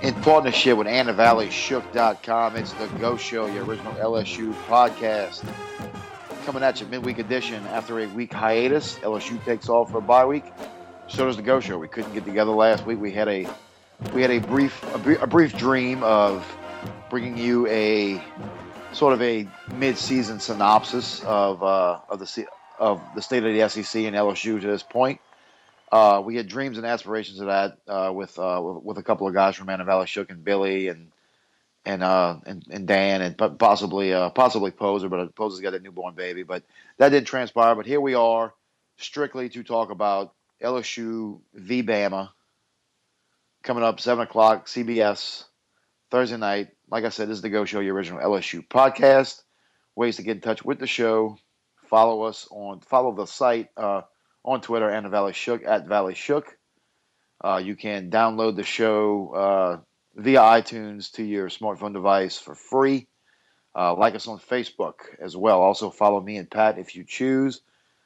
in partnership with AnnaValleyShook.com. It's the Go Show, your original LSU podcast. Coming at you midweek edition after a week hiatus. LSU takes off for a bye week. So does the Go Show. We couldn't get together last week. We had a brief dream of bringing you a sort of a mid-season synopsis of the state of the SEC and LSU to this point. We had dreams and aspirations of that with a couple of guys from Anna Valley Shook and Billy and Dan and possibly Poser, but Poser's got a newborn baby. But that didn't transpire. But here we are, strictly to talk about LSU v. Bama, coming up 7 o'clock, CBS, Thursday night. Like I said, this is the Go Show, your original LSU podcast. Ways to get in touch with the show: follow the site on Twitter, Anna Valley Shook, at Valley Shook. You can download the show via iTunes to your smartphone device for free. Like us on Facebook as well. Also follow me and Pat if you choose.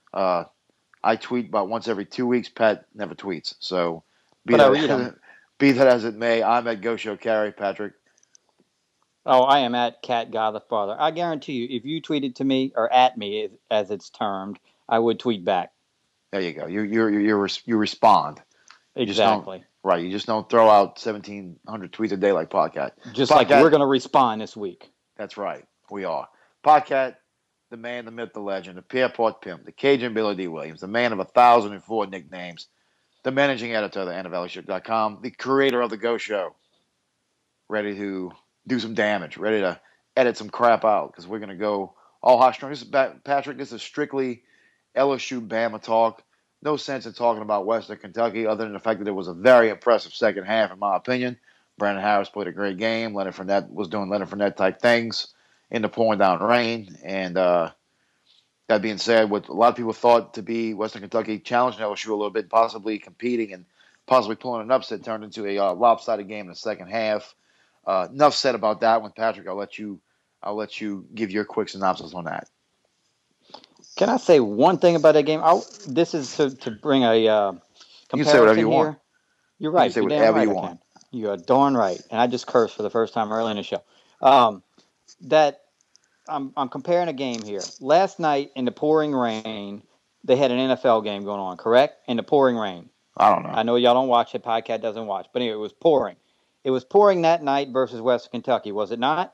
I tweet about once every 2 weeks. Pat never tweets. So be that as it may, I'm at Go Show Carry. Patrick. Oh, I am at Cat God the Father. I guarantee you, if you tweeted to me or at me, as it's termed, I would tweet back. There you go. You respond. Exactly. Right. You just don't throw out 1,700 tweets a day like Podcat. Like we're going to respond this week. That's right. We are. Podcat, the man, the myth, the legend, the Pierpont Pimp, the Cajun Billy D. Williams, the man of 1,004 nicknames, the managing editor of the AnnaValleyShook.com, the creator of the Go Show, ready to do some damage, ready to edit some crap out because we're going to go all hot strong. Patrick, this is strictly LSU Bama talk. No sense in talking about Western Kentucky other than the fact that it was a very impressive second half, in my opinion. Brandon Harris played a great game. Leonard Fournette was doing Leonard Fournette type things in the pouring down rain. And that being said, what a lot of people thought to be Western Kentucky challenging LSU a little bit, possibly competing and possibly pulling an upset, turned into a lopsided game in the second half. Enough said about that one, Patrick. I'll let you give your quick synopsis on that. Can I say one thing about that game? This is to bring a comparison you can say whatever you here. Want. You're right. You can say You're whatever damn right you want. You are darn right. And I just cursed for the first time early in the show. That I'm comparing a game here. Last night in the pouring rain, they had an NFL game going on, correct? In the pouring rain. I don't know. I know y'all don't watch it. Podcast doesn't watch. But anyway, it was pouring. It was pouring that night versus Western Kentucky, was it not?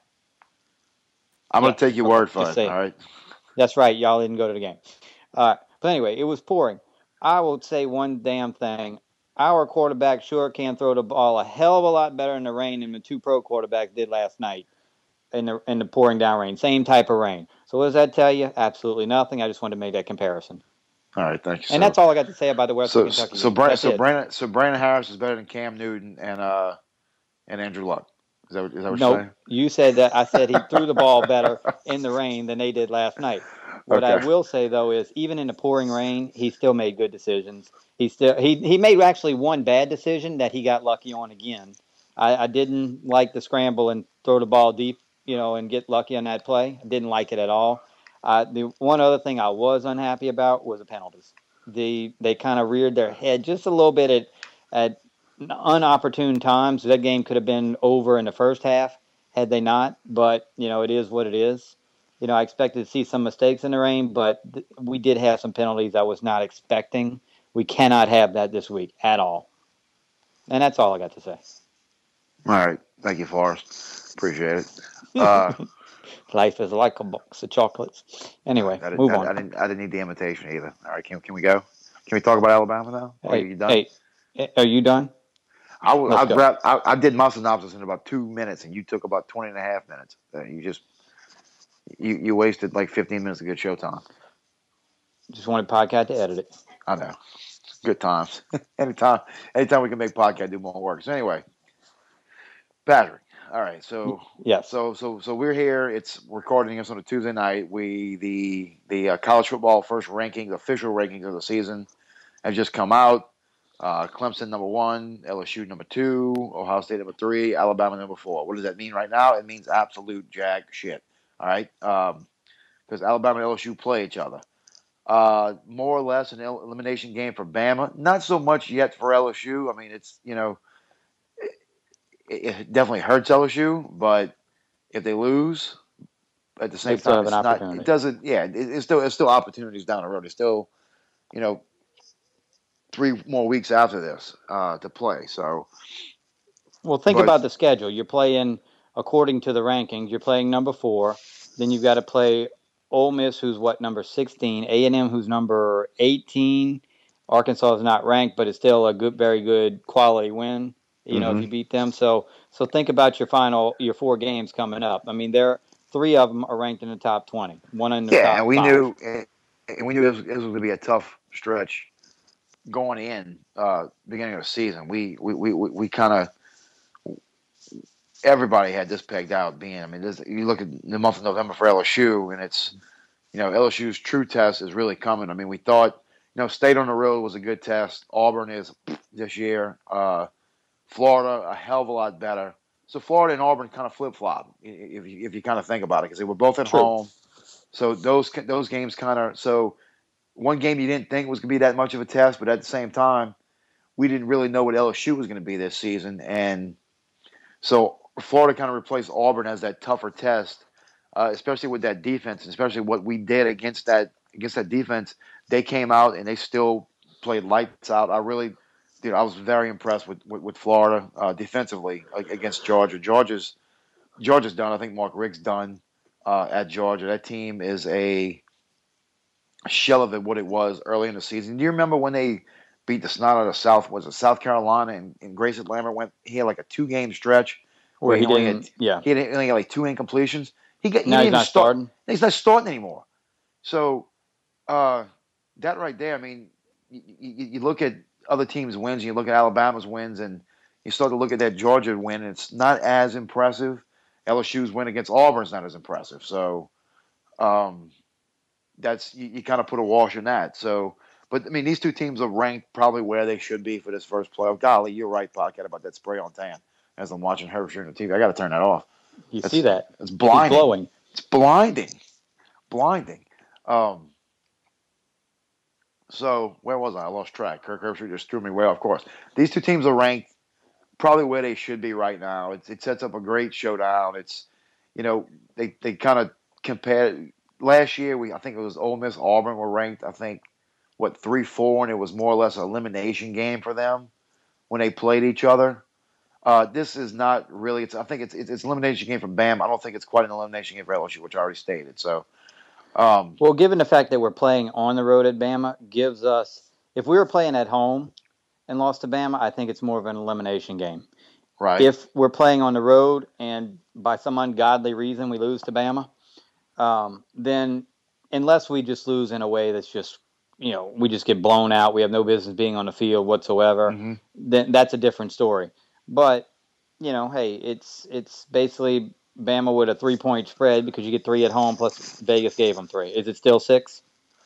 I'm going to take your word for it, all right? That's right. Y'all didn't go to the game. But anyway, it was pouring. I will say one damn thing. Our quarterback sure can throw the ball a hell of a lot better in the rain than the two pro quarterbacks did last night in the pouring down rain. Same type of rain. So what does that tell you? Absolutely nothing. I just wanted to make that comparison. All right, thank you. And that's all I got to say about the Western Kentucky. So Brandon Harris is better than Cam Newton and Andrew Luck. Is that what you're saying? You said that. I said he threw the ball better in the rain than they did last night. What I will say, though, is even in the pouring rain, he still made good decisions. He made actually one bad decision that he got lucky on again. I didn't like the scramble and throw the ball deep, and get lucky on that play. I didn't like it at all. The one other thing I was unhappy about was the penalties. They kind of reared their head just a little bit at unopportune times. That game could have been over in the first half had they not. But, it is what it is. I expected to see some mistakes in the rain, but we did have some penalties I was not expecting. We cannot have that this week at all. And that's all I got to say. All right. Thank you, Forrest. Appreciate it. Life is like a box of chocolates. Anyway, move on. I didn't need the invitation either. All right. Can we go? Can we talk about Alabama now? Are you done? Hey, are you done? I did my synopsis in about 2 minutes, and you took about 20 and a half minutes. You wasted like 15 minutes of good show time. Just wanted Podcast to edit it. I know. Good times. Anytime we can make Podcast do more work. So anyway, Patrick. All right. So yeah. So we're here. It's recording us on a Tuesday night. The college football first rankings, official rankings of the season, have just come out. Clemson number 1, LSU number 2, Ohio State number 3, Alabama number 4. What does that mean right now? It means absolute jack shit. All right, because Alabama and LSU play each other. More or less an elimination game for Bama. Not so much yet for LSU. I mean, it's it definitely hurts LSU, but if they lose, at the They same still time, have an it's not. opportunity. It doesn't. Yeah, it's still opportunities down the road. It's still, you know, 3 more weeks after this to play. So, Well, think but about the schedule. You're playing according to the rankings. You're playing number 4. Then you've got to play Ole Miss, who's what, number 16. A&M, who's number 18. Arkansas is not ranked, but it's still a good, very good quality win. If you beat them. So think about your 4 games coming up. I mean, 3 of them are ranked in the top 20. One in the yeah, and top 5. we knew this was going to be a tough stretch going in beginning of the season. We kind of everybody had this pegged out being. I mean, you look at the month of November for LSU, and it's LSU's true test is really coming. I mean, we thought State on the road was a good test. Auburn is this year. Florida a hell of a lot better. So Florida and Auburn kind of flip flop if you kind of think about it because they were both at home. So those games kind of one game you didn't think was going to be that much of a test, but at the same time, we didn't really know what LSU was going to be this season, and so Florida kind of replaced Auburn as that tougher test, especially with that defense, and especially what we did against that defense. They came out and they still played lights out. I was very impressed with Florida defensively against Georgia. Georgia's done. I think Mark Richt's done at Georgia. That team is a shell of what it was early in the season. Do you remember when they beat the snot out of South Carolina and Grayson Lambert he had like a 2-game stretch Where he only didn't, he only had like 2 incompletions. Now he's not starting. He's not starting anymore. So that right there, I mean, you look at other teams' wins, and you look at Alabama's wins, and you start to look at that Georgia win, and it's not as impressive. LSU's win against Auburn's not as impressive. So that's you kind of put a wash in that. So, but I mean, these 2 teams are ranked probably where they should be for this first playoff. Golly, you're right, Podcast, about that spray on tan. As I'm watching Herbstreit on TV, I got to turn that off. See that? It's blinding. It's glowing. It's blinding. So where was I? I lost track. Kirk Herbstreit just threw me way off course. These 2 teams are ranked probably where they should be right now. It sets up a great showdown. It's they kind of compared. Last year, I think it was Ole Miss, Auburn were ranked, I think, 3-4, and it was more or less an elimination game for them when they played each other. This is not really. I think it's an elimination game for Bama. I don't think it's quite an elimination game for LSU, which I already stated. So, well, given the fact that we're playing on the road at Bama, gives us, if we were playing at home and lost to Bama, I think it's more of an elimination game. right? If we're playing on the road and by some ungodly reason we lose to Bama, then unless we just lose in a way that's just, we just get blown out, we have no business being on the field whatsoever, then that's a different story. But, hey, it's basically Bama with a 3-point spread because you get 3 at home plus Vegas gave them 3. Is it still 6?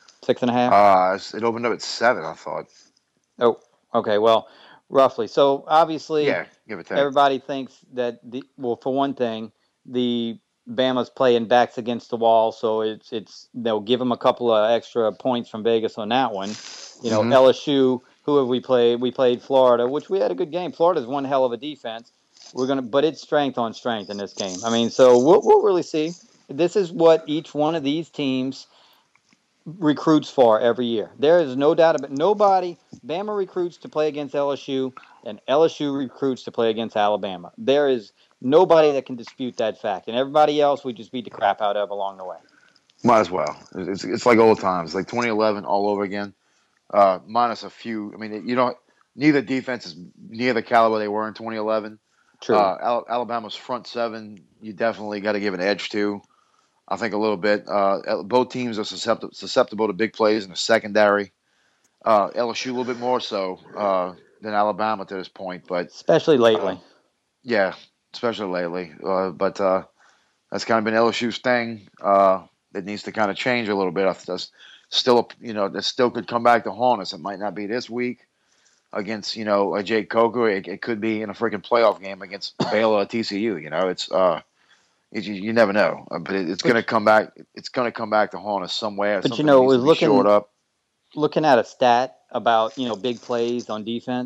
6.5? It opened up at 7, I thought. Oh, okay. Well, roughly. So obviously, Yeah, give it to everybody thinks that for one thing, the Bama's playing backs against the wall, so they'll give them a couple of extra points from Vegas on that one. LSU, who have we played? We played Florida, which we had a good game. Florida's one hell of a defense. But it's strength on strength in this game. I mean, so we'll really see. This is what each one of these teams recruits for every year. There is no doubt about Bama recruits to play against LSU, and LSU recruits to play against Alabama. There is nobody that can dispute that fact, and everybody else we just beat the crap out of along the way. Might as well. It's like old times, like 2011 all over again, minus a few. I mean, neither defense is near the caliber they were in 2011. True. Alabama's front 7, you definitely got to give an edge to. I think a little bit. Both teams are susceptible to big plays in the secondary. LSU a little bit more so than Alabama to this point, but especially lately. Yeah, especially lately. But that's kind of been LSU's thing. That needs to kind of change a little bit. That's still, that still could come back to haunt us. It might not be this week against, a Jake Coker. It could be in a freaking playoff game against Baylor or TCU. It's you never know. But it's going to come back. It's going to come back to haunt us somewhere. But was looking at a stat about big plays on defense.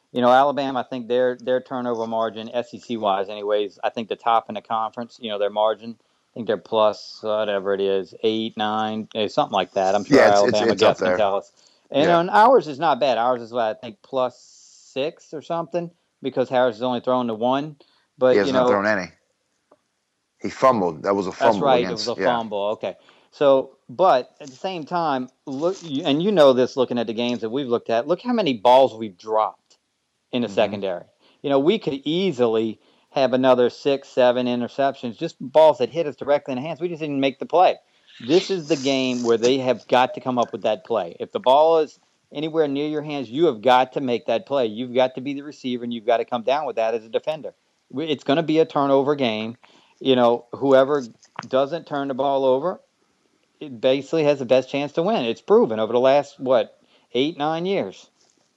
Alabama, I think their turnover margin, SEC wise, anyways, I think the top in the conference. Their margin. I think they're plus whatever it is, 8, 9, something like that. I'm sure Yeah, our it's Alabama it's up guest can there. tell us. And Yeah, ours is not bad. Ours is I think plus 6 or something because Harris is only throwing to 1. he But has not thrown any. He fumbled. That was a that's fumble right. It was a against. Yeah. fumble. Okay. So, but at the same time, look, and you know this looking at the games that we've looked at. Look how many balls we've dropped in the Hmm. secondary. We could easily have another 6, 7 interceptions, just balls that hit us directly in the hands. We just didn't make the play. This is the game where they have got to come up with that play. If the ball is anywhere near your hands, you have got to make that play. You've got to be the receiver, and you've got to come down with that as a defender. It's going to be a turnover game. Whoever doesn't turn the ball over, it basically has the best chance to win. It's proven over the last, 8, 9 years.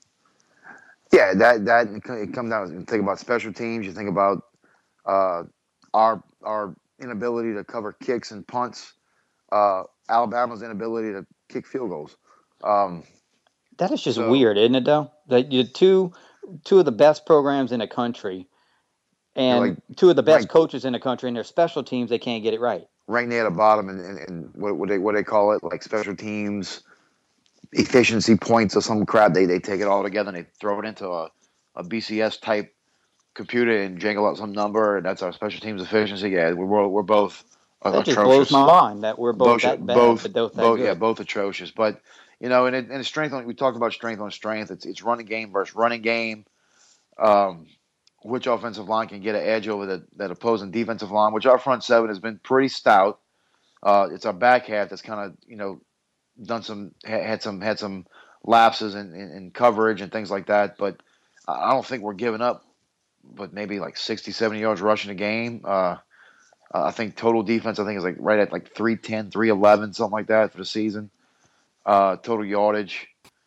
Yeah, that it comes down. You think about special teams. You think about uh, our inability to cover kicks and punts. Alabama's inability to kick field goals. Um, That is just so weird, isn't it, though? That you two of the best programs in the country they're like and two of the best ranked coaches in the country, and their special teams, they can't get it right. right near the bottom, and what they call it, like special teams efficiency points or some crap. They take it all together and they throw it into a BCS type computer and jangle out some number, and that's our special teams efficiency. Yeah, we're both That just blows atrocious. my mind that we're both that bad, but both that Yeah, good. both atrocious. But and strength on, we talked about strength on strength. It's running game versus running game. Um, which offensive line can get an edge over that opposing defensive line? Which our front seven has been pretty stout. It's our back half that's kind of done had some lapses in coverage and things like that. But I don't think we're giving up. But maybe like 60, 70 yards rushing a game. I think total defense, I think, is like right at like 310, 311, something like that for the season. Total yardage.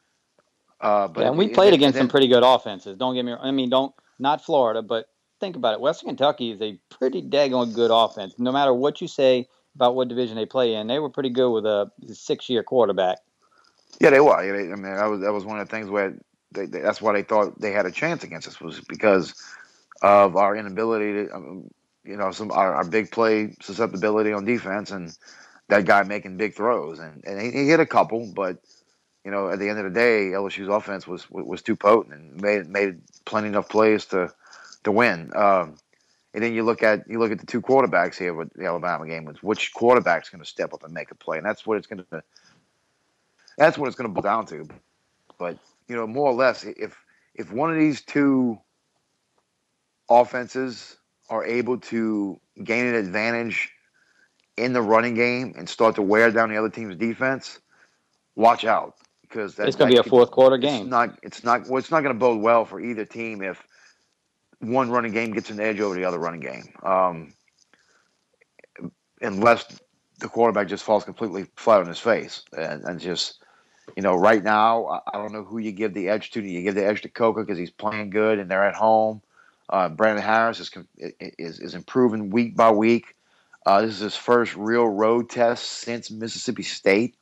Yeah, But and we and played then against some pretty good offenses. Don't get me wrong. I mean, not Florida, but think about it. Western Kentucky is a pretty daggone good offense. No matter what you say about what division they play in, they were pretty good with a 6-year quarterback. yeah, they were. I mean, that was one of the things where that's why they thought they had a chance against us, was because of our inability to, some our big play susceptibility on defense, and that guy making big throws, and he hit a couple, but at the end of the day, LSU's offense was too potent and made plenty enough plays to win. And then you look at the two quarterbacks here with the Alabama game. Which quarterback's going to step up and make a play, and that's what it's going to boil down to. But more or less, if one of these two offenses are able to gain an advantage in the running game and start to wear down the other team's defense, watch out, because It's going to be a fourth quarter game. It's not going to bode well for either team if one running game gets an edge over the other running game, unless the quarterback just falls completely flat on his face and just. Right now, I don't know who you give the edge to. Do you give the edge to Coker because he's playing good and they're at home? Brandon Harris is improving week by week. This is his first real road test since Mississippi State.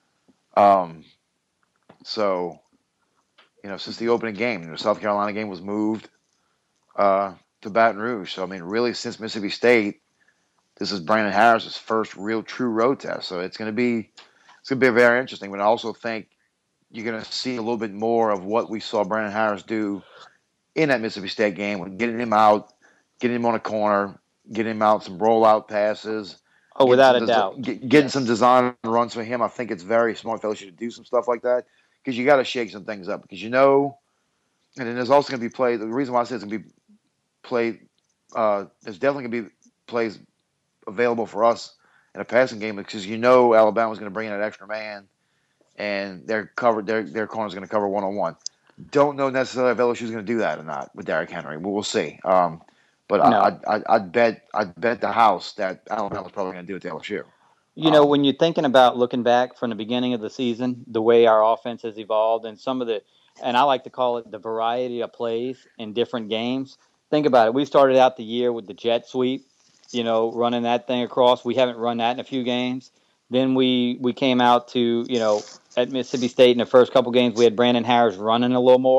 So, since the opening game, the South Carolina game was moved to Baton Rouge. So, I mean, really, since Mississippi State, this is Brandon Harris's first real true road test. So it's going to be very interesting. But I also think you're going to see a little bit more of what we saw Brandon Harris do in that Mississippi State game, with getting him out, getting him on a corner, getting him out some rollout passes. Oh, without a doubt. Getting some design runs for him. I think it's very smart for LSU to do some stuff like that, because you got to shake some things up. Because and then there's also going to be play. The reason why I say it's going to be played, there's definitely going to be plays available for us in a passing game, because Alabama's going to bring in an extra man, and their corner's going to cover one-on-one. Don't know necessarily if LSU's going to do that or not with Derrick Henry. We'll see. But No. I'd bet the house that Alabama's probably going to do it to LSU. When you're thinking about looking back from the beginning of the season, the way our offense has evolved and and I like to call it the variety of plays in different games. Think about it. We started out the year with the jet sweep, running that thing across. We haven't run that in a few games. Then we came out to, at Mississippi State in the first couple games, we had Brandon Harris running a little more.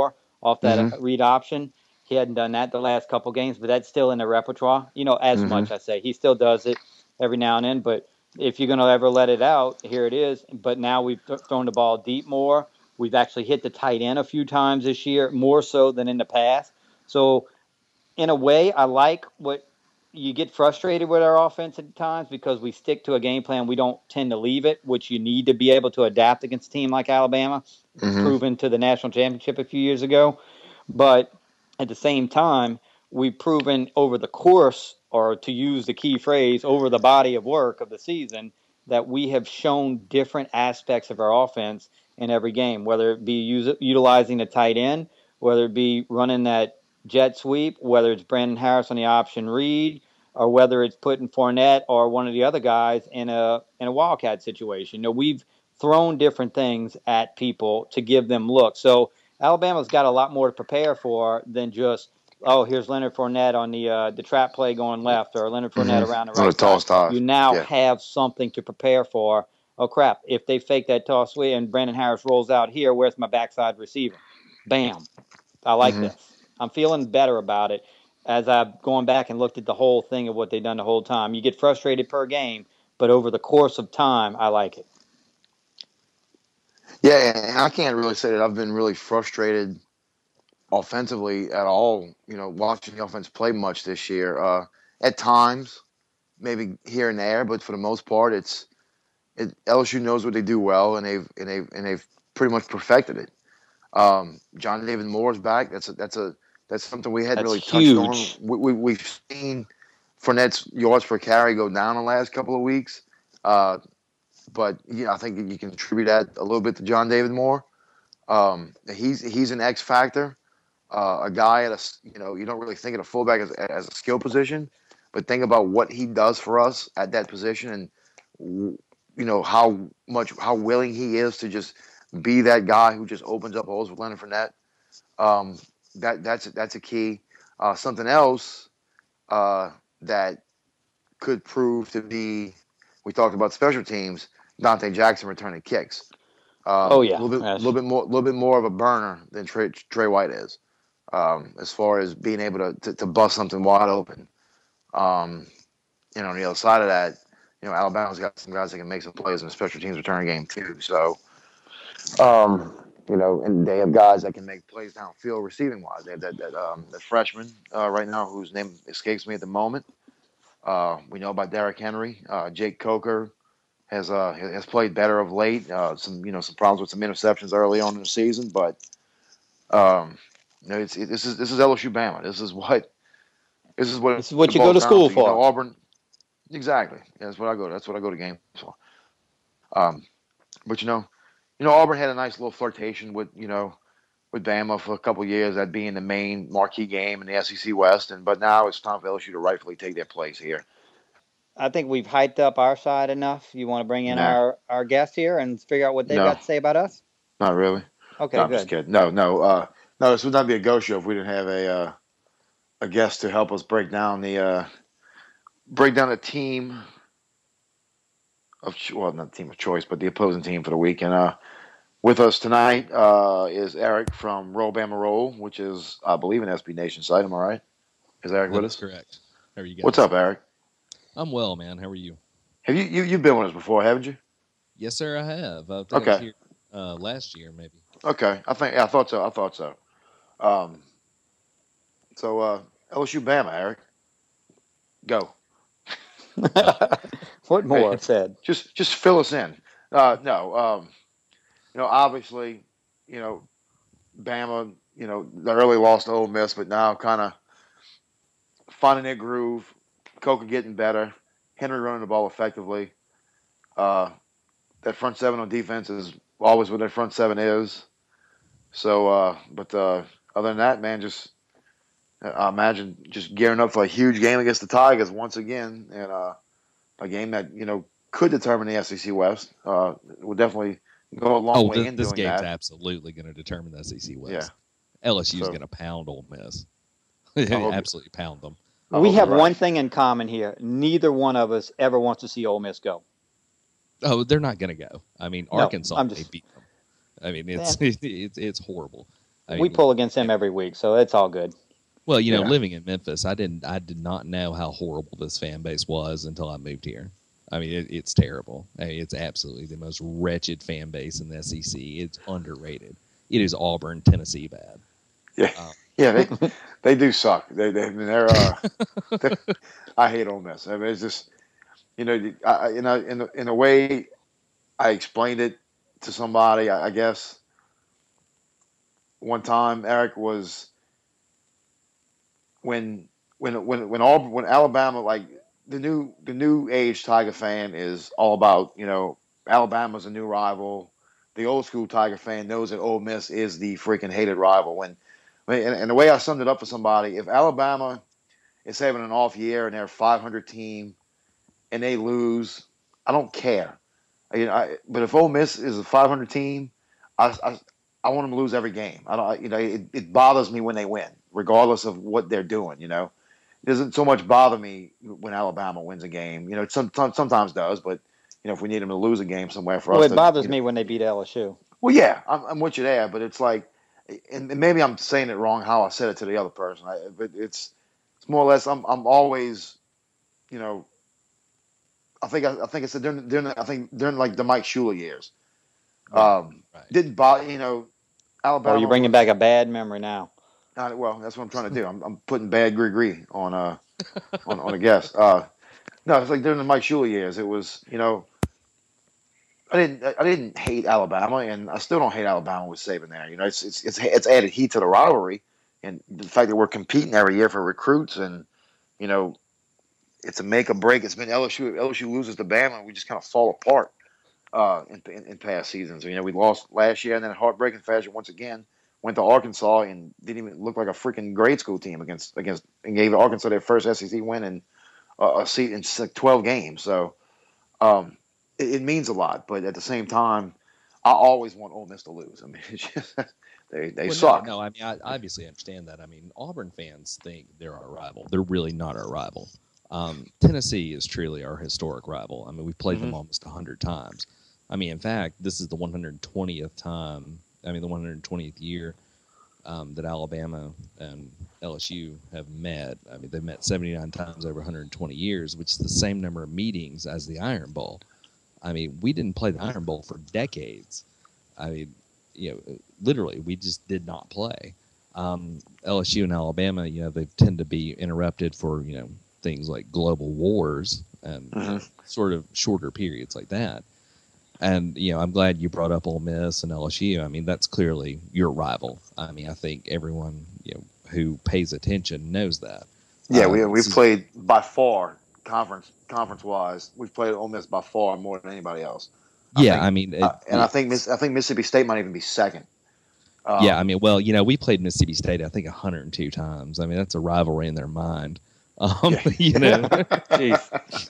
off that read option. He hadn't done that the last couple games, but that's still in the repertoire. As much I say. He still does it every now and then, but if you're going to ever let it out, here it is. But now we've thrown the ball deep more. We've actually hit the tight end a few times this year, more so than in the past. So in a way, I like what you get frustrated with our offense at times because we stick to a game plan. We don't tend to leave it, which you need to be able to adapt against a team like Alabama, proven to the national championship a few years ago. But at the same time, we've proven over the course, or to use the key phrase, over the body of work of the season, that we have shown different aspects of our offense in every game, whether it be utilizing the tight end, whether it be running that jet sweep, whether it's Brandon Harris on the option read, or whether it's putting Fournette or one of the other guys in a wildcat situation. We've thrown different things at people to give them looks. So Alabama's got a lot more to prepare for than just, here's Leonard Fournette on the trap play going left, or Leonard Fournette around the right side. You now have something to prepare for. Oh, crap, if they fake that toss sweep and Brandon Harris rolls out here, where's my backside receiver? Bam. I like this. I'm feeling better about it as I've gone back and looked at the whole thing of what they've done the whole time. You get frustrated per game, but over the course of time, I like it. Yeah, and I can't really say that I've been really frustrated offensively at all, watching the offense play much this year. At times, maybe here and there, but for the most part, LSU knows what they do well, and they've pretty much perfected it. John David Moore's back. That's something we hadn't really touched on. We've seen Fournette's yards per carry go down the last couple of weeks, but I think you can attribute that a little bit to John David Moore. He's an X factor, a guy you don't really think of a fullback as a skill position, but think about what he does for us at that position, and how willing he is to just be that guy who just opens up holes with Leonard Fournette. That's a key. Something else that could prove to be, we talked about special teams, Dante Jackson returning kicks. A little bit more of a burner than Trey White is, as far as being able to bust something wide open. On the other side of that, Alabama's got some guys that can make some plays in the special teams return game too. So, and they have guys that can make plays downfield receiving wise. They have that freshman right now whose name escapes me at the moment. We know about Derrick Henry. Jake Coker has played better of late. Some problems with some interceptions early on in the season, but this is LSU Bama. This is what you go to school for. Auburn. Exactly. Yeah, that's what I go to games for. But Auburn had a nice little flirtation with Bama for a couple of years, that being the main marquee game in the SEC West, but now it's time for LSU to rightfully take their place here. I think we've hyped up our side enough. You want to bring in our guest here and figure out what they've got to say about us? Not really. Okay, no, good. I'm just kidding. No. This would not be a ghost show if we didn't have a guest to help us break down the team of not the team of choice, but the opposing team for the week. And with us tonight is Eric from Roll Bama Roll, which is, I believe, an SB Nation site. Am I right? Is Eric with us? That's correct. How are you guys? What's up, Eric? I'm well, man. How are you? Have you've been with us before, haven't you? Yes, sir, I have. I think I was here last year, maybe. Okay. I thought so. So LSU Bama, Eric. Go. What more said? Just fill us in. Obviously, Bama, the early loss to Ole Miss, but now kind of finding their groove. Coker getting better. Henry running the ball effectively. That front seven on defense is always what that front seven is. So, but other than that, man, I imagine just gearing up for a huge game against the Tigers once again, and a game that could determine the SEC West. Will definitely go a long way in doing that. This game's absolutely going to determine the SEC West. Yeah. LSU's going to pound Ole Miss. Absolutely pound them. We have one thing in common here. Neither one of us ever wants to see Ole Miss go. Oh, they're not going to go. I mean, Arkansas may beat them. I mean, it's horrible. We pull against them every week, so it's all good. Well, living in Memphis, I did not know how horrible this fan base was until I moved here. I mean, it's terrible. I mean, it's absolutely the most wretched fan base in the SEC. It's underrated. It is Auburn, Tennessee bad. Yeah, they do suck. They're I hate Ole Miss. I mean, it's just in a way, I explained it to somebody. I guess one time, Eric, was when Alabama, like the new age Tiger fan is all about, Alabama's a new rival. The old school Tiger fan knows that Ole Miss is the freaking hated rival. And the way I summed it up for somebody, if Alabama is having an off year and they're a 500 team and they lose, I don't care. But if Ole Miss is a 500 team, I want them to lose every game. I don't. It bothers me when they win, regardless of what they're doing. It doesn't so much bother me when Alabama wins a game. It sometimes does, but if we need them to lose a game somewhere for us. Well, it bothers me when they beat LSU. Well, yeah, I'm with you there, but it's like, and maybe I'm saying it wrong how I said it to the other person. But it's more or less. I'm always, I think I said during like the Mike Shula years. Right. Didn't bother, Alabama. Oh, you're bringing back a bad memory now. Well, that's what I'm trying to do. I'm putting bad Gree on a guest. No, it's like during the Mike Shula years. It was, I didn't hate Alabama, and I still don't hate Alabama with Saban there. It's added heat to the rivalry, and the fact that we're competing every year for recruits, and it's a make or break. It's been LSU. If LSU loses to Bama, we just kind of fall apart in past seasons. We lost last year, and then heartbreaking fashion once again. Went to Arkansas and didn't even look like a freaking grade school team against and gave Arkansas their first SEC win in a seat in 12 games. So it means a lot, but at the same time, I always want Ole Miss to lose. I mean, it's just, they suck. No, I mean, I obviously understand that. I mean, Auburn fans think they're our rival. They're really not our rival. Tennessee is truly our historic rival. I mean, we've played them almost 100 times. I mean, in fact, this is the 120th time. I mean, the 120th year that Alabama and LSU have met. I mean, they've met 79 times over 120 years, which is the same number of meetings as the Iron Bowl. I mean, we didn't play the Iron Bowl for decades. I mean, literally, we just did not play. LSU and Alabama, they tend to be interrupted for, things like global wars and sort of shorter periods like that. And, I'm glad you brought up Ole Miss and LSU. I mean, that's clearly your rival. I mean, I think everyone, who pays attention knows that. Yeah, we've played by far, conference-wise, we've played Ole Miss by far more than anybody else. I think Mississippi State might even be second. Yeah, I mean, well, we played Mississippi State, I think, 102 times. I mean, that's a rivalry in their mind. Jeez.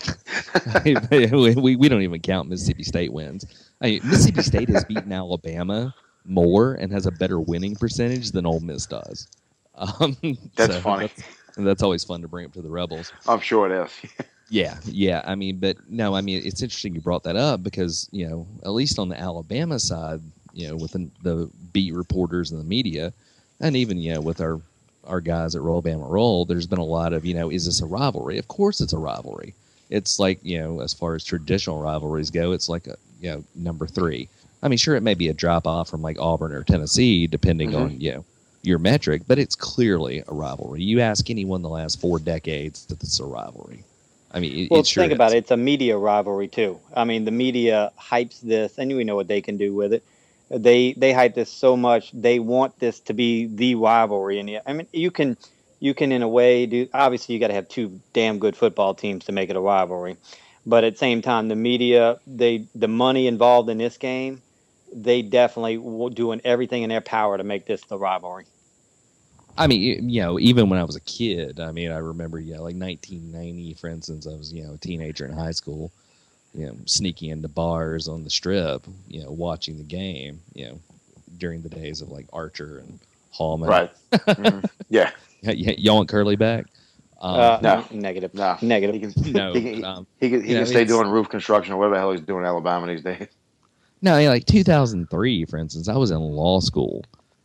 we don't even count Mississippi State wins. I mean, Mississippi State has beaten Alabama more and has a better winning percentage than Ole Miss does. That's funny. That's always fun to bring up to the Rebels. I'm sure it is. Yeah. I mean, but no, I mean, it's interesting you brought that up because, at least on the Alabama side, with the beat reporters and the media, and even, with our guys at Roll Bama Roll, there's been a lot of, is this a rivalry? Of course it's a rivalry. It's like, as far as traditional rivalries go, it's like, number 3. I mean, sure, it may be a drop-off from like Auburn or Tennessee, depending on, your metric, but it's clearly a rivalry. You ask anyone the last 4 decades that it's a rivalry. I mean, think about it. It's a media rivalry, too. I mean, the media hypes this, and we know what they can do with it. They hype this so much. They want this to be the rivalry. And I mean, you can in a way do. Obviously, you got to have 2 damn good football teams to make it a rivalry. But at the same time, the media, the money involved in this game, they definitely doing everything in their power to make this the rivalry. I mean, even when I was a kid, I mean, I remember, like 1990, for instance, I was, a teenager in high school, sneaking into bars on the Strip, watching the game, during the days of like Archer and Hallman. Right. Mm-hmm. Yeah. Y'all want Curly back? No. Negative. No. Negative. He can stay doing roof construction or whatever the hell he's doing in Alabama these days. No, like 2003, for instance, I was in law school,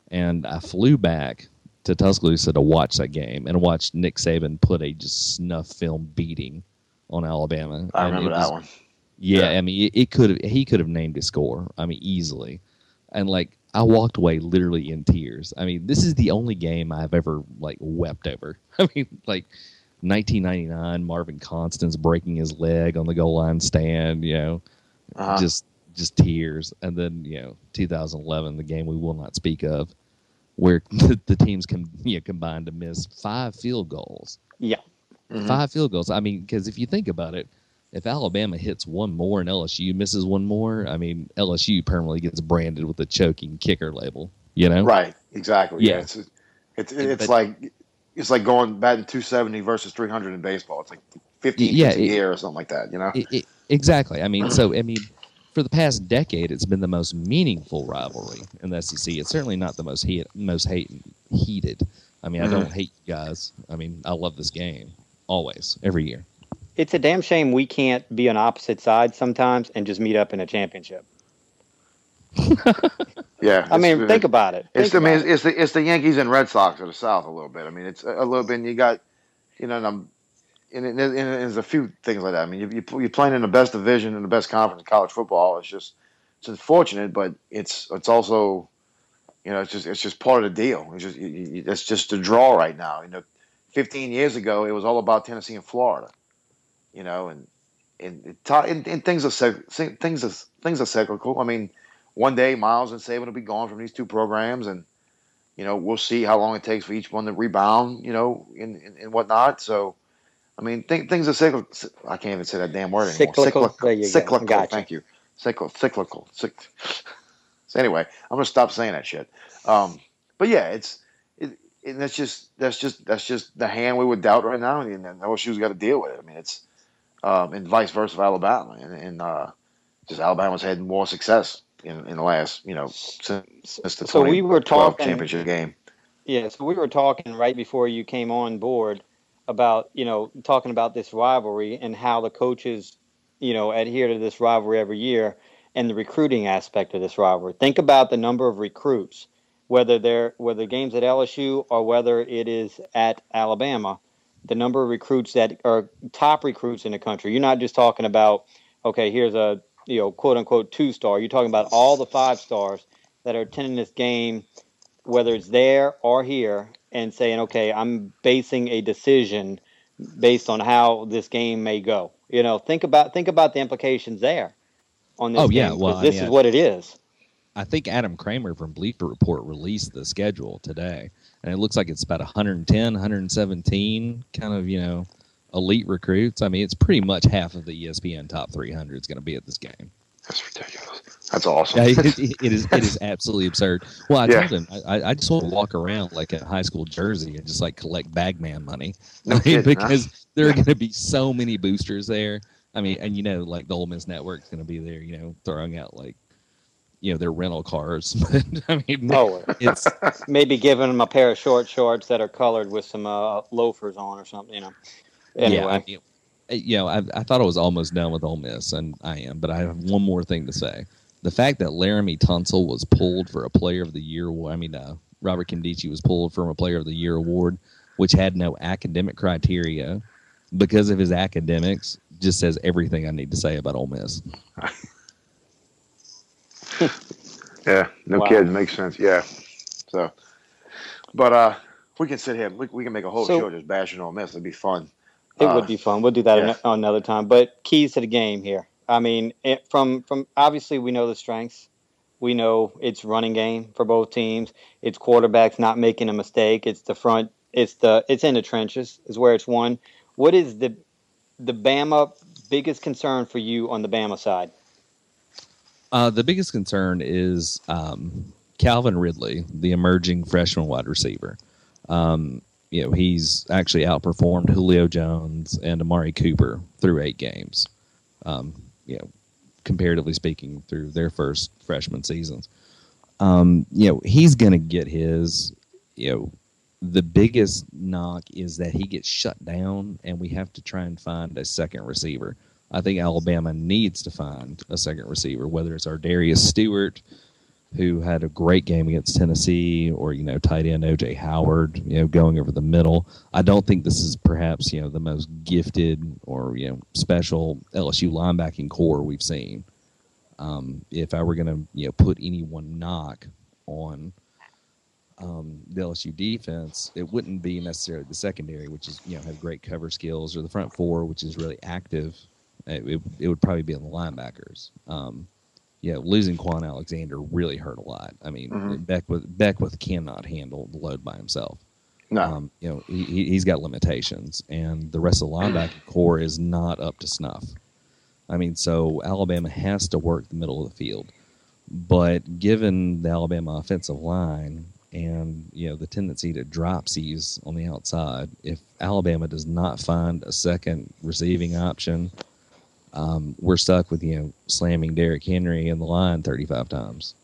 And I flew back to Tuscaloosa to watch that game and watch Nick Saban put a just snuff film beating on Alabama. I remember that one. Yeah, I mean, he could have named a score. I mean, easily. And like, I walked away literally in tears. I mean, this is the only game I've ever like wept over. I mean, like 1999, Marvin Constance breaking his leg on the goal line stand. Just tears. And then 2011, the game we will not speak of, where the teams combined to miss 5 field goals. Yeah, 5 field goals. I mean, because if you think about it, if Alabama hits one more and LSU misses one more, I mean, LSU permanently gets branded with the choking kicker label. Right? Exactly. Yeah. It's like going batting 270 versus 300 in baseball. It's like 15 hits a year or something like that. Exactly. I mean, for the past decade, it's been the most meaningful rivalry in the SEC. It's certainly not the most heated. I mean, I don't hate you guys. I mean, I love this game always, every year. It's a damn shame we can't be on opposite sides sometimes and just meet up in a championship. Yeah, I mean, think about it. It's the Yankees and Red Sox of the South a little bit. I mean, it's a little bit. And you got, and there's a few things like that. I mean, you're playing in the best division and the best conference in college football. It's unfortunate, but it's also, it's just part of the deal. It's just a draw right now. 15 years ago, it was all about Tennessee and Florida. And things are cyclical. I mean, one day Miles and Saban will be gone from these two programs, and we'll see how long it takes for each one to rebound, and whatnot. So, I mean, things are cyclical. I can't even say that damn word anymore. Cyclical. Gotcha. Thank you. Cyclical. So anyway, I'm gonna stop saying that shit. But yeah, that's just the hand we were dealt right now, and LSU's got to deal with it. I mean, it's and vice versa for Alabama, and just Alabama's had more success in the last since the 2012 championship game. Yeah, so we were talking right before you came on board about talking about this rivalry and how the coaches adhere to this rivalry every year and the recruiting aspect of this rivalry. Think about the number of recruits, whether games at LSU or whether it is at Alabama. The number of recruits that are top recruits in the country. You're not just talking about, okay, here's a quote unquote 2-star. You're talking about all the 5 stars that are attending this game, whether it's there or here, and saying, okay, I'm basing a decision based on how this game may go. Think about the implications there on this game. Yeah, well, this is what it is. I think Adam Kramer from Bleacher Report released the schedule today, and it looks like it's about 110, 117 kind of, elite recruits. I mean, it's pretty much half of the ESPN top 300 is going to be at this game. That's ridiculous. That's awesome. Yeah, it is absolutely absurd. Well, I told him I just want to walk around like a high school jersey and just like collect Bagman money. Because there are going to be so many boosters there. I mean, and like the Ole Miss Network's going to be there, throwing out like their rental cars. I mean, it's maybe giving them a pair of short shorts that are colored with some loafers on or something. Anyway. Yeah, I thought I was almost done with Ole Miss, and I am, but I have one more thing to say. The fact that Laramie Tunsil was pulled for a Player of the Year, Robert Kindici was pulled from a Player of the Year award, which had no academic criteria, because of his academics, just says everything I need to say about Ole Miss. Yeah, no kidding, makes sense. Yeah, so, but we can sit here, we can make a whole show just bashing Ole Miss. It'd be fun. It would be fun. We'll do that another time. But keys to the game here. I mean, from obviously we know the strengths. We know it's running game for both teams. It's quarterbacks not making a mistake. It's the front. It's in the trenches is where it's won. What is the Bama biggest concern for you on the Bama side? The biggest concern is Calvin Ridley, the emerging freshman wide receiver. He's actually outperformed Julio Jones and Amari Cooper through 8 games, comparatively speaking, through their first freshman seasons. He's going to get his, the biggest knock is that he gets shut down, and we have to try and find a second receiver. I think Alabama needs to find a second receiver, whether it's Ardarius Stewart, who had a great game against Tennessee, or tight end O.J. Howard, going over the middle. I don't think this is perhaps the most gifted or special LSU linebacking core we've seen. If I were going to put any one knock on the LSU defense, it wouldn't be necessarily the secondary, which is have great cover skills, or the front four, which is really active. It would probably be on the linebackers. Losing Quan Alexander really hurt a lot. I mean, Beckwith cannot handle the load by himself. No. He's got limitations, and the rest of the linebacking core is not up to snuff. I mean, so Alabama has to work the middle of the field. But given the Alabama offensive line and, the tendency to drop C's on the outside, if Alabama does not find a second receiving option, we're stuck with, slamming Derrick Henry in the line 35 times.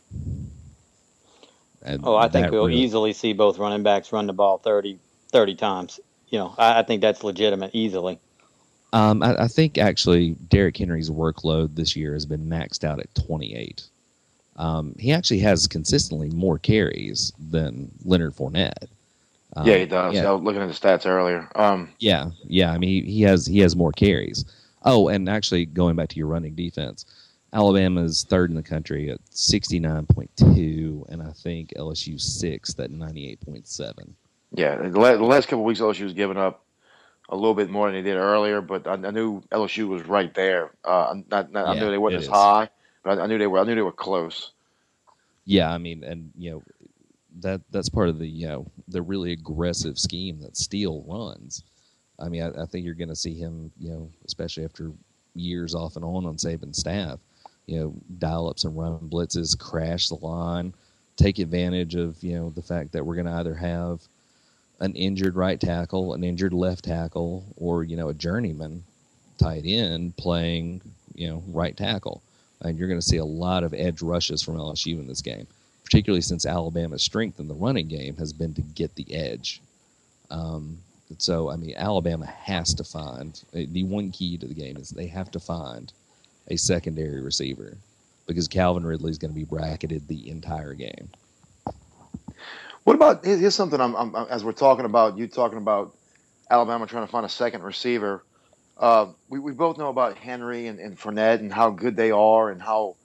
And I think we'll easily see both running backs run the ball 30 times. I think that's legitimate easily. I think actually Derrick Henry's workload this year has been maxed out at 28. He actually has consistently more carries than Leonard Fournette. Yeah, he does. Yeah. I was looking at the stats earlier. Yeah. I mean, he has more carries. Oh, and actually going back to your running defense, Alabama's third in the country at 69.2, and I think LSU's sixth at 98.7. Yeah, the last couple of weeks LSU was giving up a little bit more than they did earlier, but I knew LSU was right there. I knew they weren't as high, but I knew they were close. Yeah, I mean, and that's part of the the really aggressive scheme that Steele runs. I mean, I think you're going to see him, especially after years off and on Saban's staff, dial up some run blitzes, crash the line, take advantage of the fact that we're going to either have an injured right tackle, an injured left tackle, or a journeyman tight end playing right tackle. And you're going to see a lot of edge rushes from LSU in this game, particularly since Alabama's strength in the running game has been to get the edge. So, I mean, Alabama has to find the one key to the game is they have to find a secondary receiver, because Calvin Ridley is going to be bracketed the entire game. What about, here's something as we're talking about, you talking about Alabama trying to find a second receiver. We both know about Henry and Fournette and how good they are, and how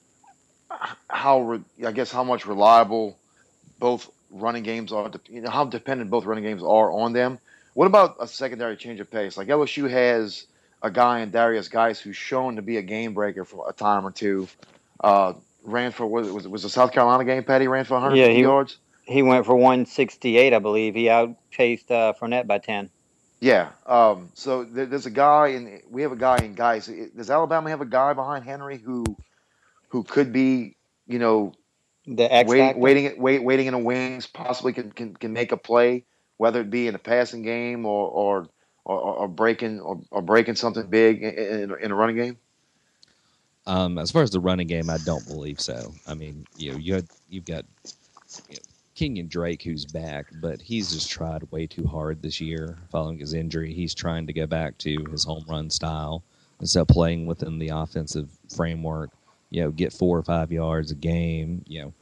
much reliable both running games are, how dependent both running games are on them. What about a secondary change of pace? Like LSU has a guy in Darius Geis who's shown to be a game breaker for a time or two. Ran for, was the South Carolina game, Patty? Ran for 150 yards? He went for 168, I believe. He outpaced Fournette by 10. Yeah. So there's a guy, and we have a guy in Geis. Does Alabama have a guy behind Henry who could be, the X factor? waiting in the wings, possibly can make a play, whether it be in a passing game or breaking something big in a running game? As far as the running game, I don't believe so. I mean, you've got Kenyon Drake, who's back, but he's just tried way too hard this year following his injury. He's trying to go back to his home run style instead of playing within the offensive framework. Get 4 or 5 yards a game.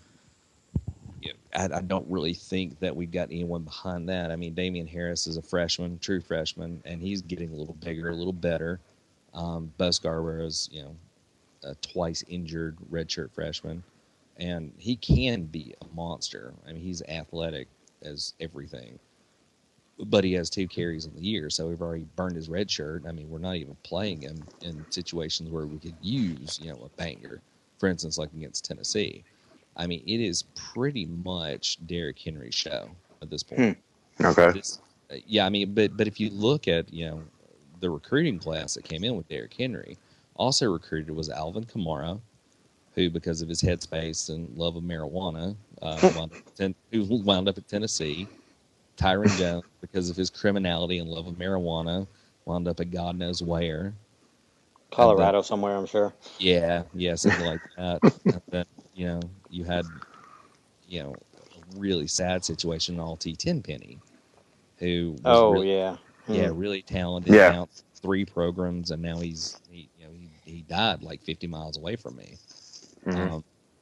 I don't really think that we've got anyone behind that. I mean, Damian Harris is a freshman, true freshman, and he's getting a little bigger, a little better. Bo Scarborough is, a twice injured redshirt freshman, and he can be a monster. I mean, he's athletic as everything, but he has 2 carries in the year, so we've already burned his red shirt. I mean, we're not even playing him in situations where we could use, a banger, for instance, like against Tennessee. I mean, it is pretty much Derrick Henry's show at this point. Okay. I mean, but if you look at, the recruiting class that came in with Derrick Henry, also recruited was Alvin Kamara, who, because of his headspace and love of marijuana, wound up at Tennessee. Tyron Jones, because of his criminality and love of marijuana, wound up at God knows where. Colorado somewhere, I'm sure. Yeah, something like that. And then, you had, a really sad situation in Alti Tenpenny, who was really talented. Yeah. Now 3 programs, and now he died like 50 miles away from me.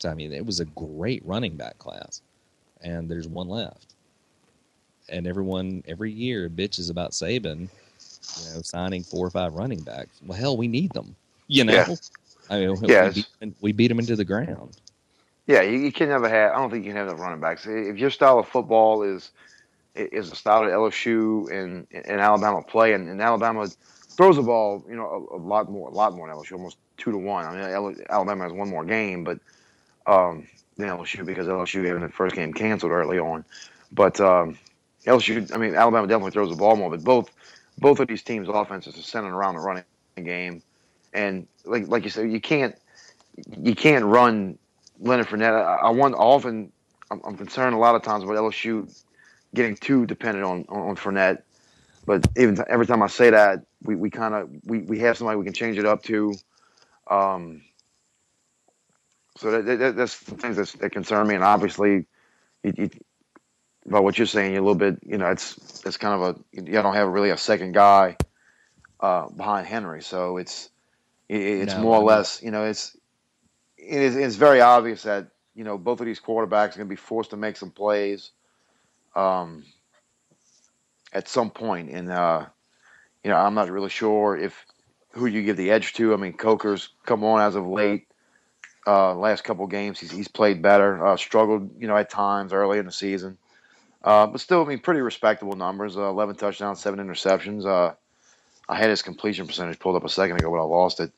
I mean, it was a great running back class, and there's one left. And everyone every year bitches about Saban, signing 4 or 5 running backs. Well, hell, we need them. Yeah. I mean, Yeah, we beat them into the ground. Yeah, you can never have. I don't think you can have enough running backs. If your style of football is the style that LSU and Alabama play, and Alabama throws the ball, a lot more than LSU, almost 2-1. I mean, Alabama has one more game, but than LSU because LSU having the first game canceled early on. But LSU, I mean, Alabama definitely throws the ball more. But both of these teams' offenses are centered around the running game, and like you said, you can't run Leonard Fournette. I'm concerned a lot of times about LSU getting too dependent on Fournette. But every time I say that, we have somebody we can change it up to. So that's the things that concern me. And obviously, about what you're saying, you're a little bit, it's kind of you don't have really a second guy behind Henry. So it's more or less, it's very obvious that, both of these quarterbacks are going to be forced to make some plays at some point. And, I'm not really sure who you give the edge to. I mean, Coker's come on as of late. Last couple of games, he's played better. Struggled, at times early in the season. But still, I mean, pretty respectable numbers. 11 touchdowns, 7 interceptions. I had his completion percentage pulled up a second ago, but I lost it.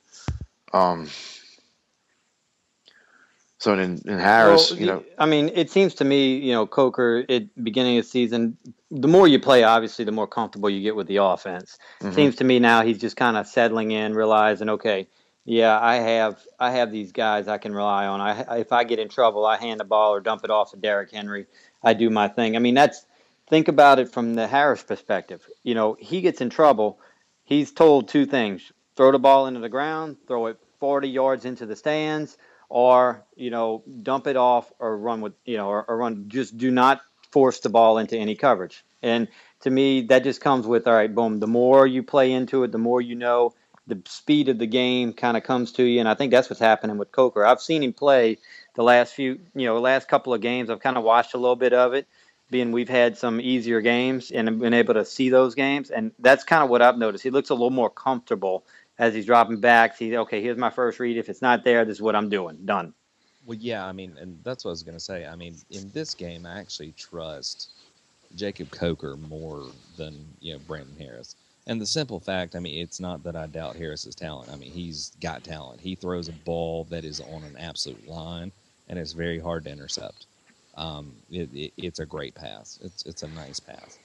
So in Harris, I mean, it seems to me, Coker at beginning of the season, the more you play, obviously, the more comfortable you get with the offense. Mm-hmm. Seems to me now he's just kind of settling in, realizing, okay, yeah, I have these guys I can rely on. If I get in trouble, I hand the ball or dump it off to Derrick Henry. I do my thing. I mean, think about it from the Harris perspective. He gets in trouble. He's told 2 things: throw the ball into the ground, throw it 40 yards into the stands, or, dump it off or run with, or run. Just do not force the ball into any coverage. And to me, that just comes with, all right, boom, the more you play into it, the more the speed of the game kind of comes to you. And I think that's what's happening with Coker. I've seen him play the last couple of games. I've kind of watched a little bit of it, being we've had some easier games and been able to see those games. And that's kind of what I've noticed. He looks a little more comfortable as he's dropping back. He's, okay, here's my first read. If it's not there, this is what I'm doing. Done. Well, yeah, I mean, and that's what I was going to say. I mean, in this game, I actually trust Jacob Coker more than, Brandon Harris. And the simple fact, I mean, it's not that I doubt Harris's talent. I mean, he's got talent. He throws a ball that is on an absolute line, and it's very hard to intercept. It's a great pass. It's a nice pass.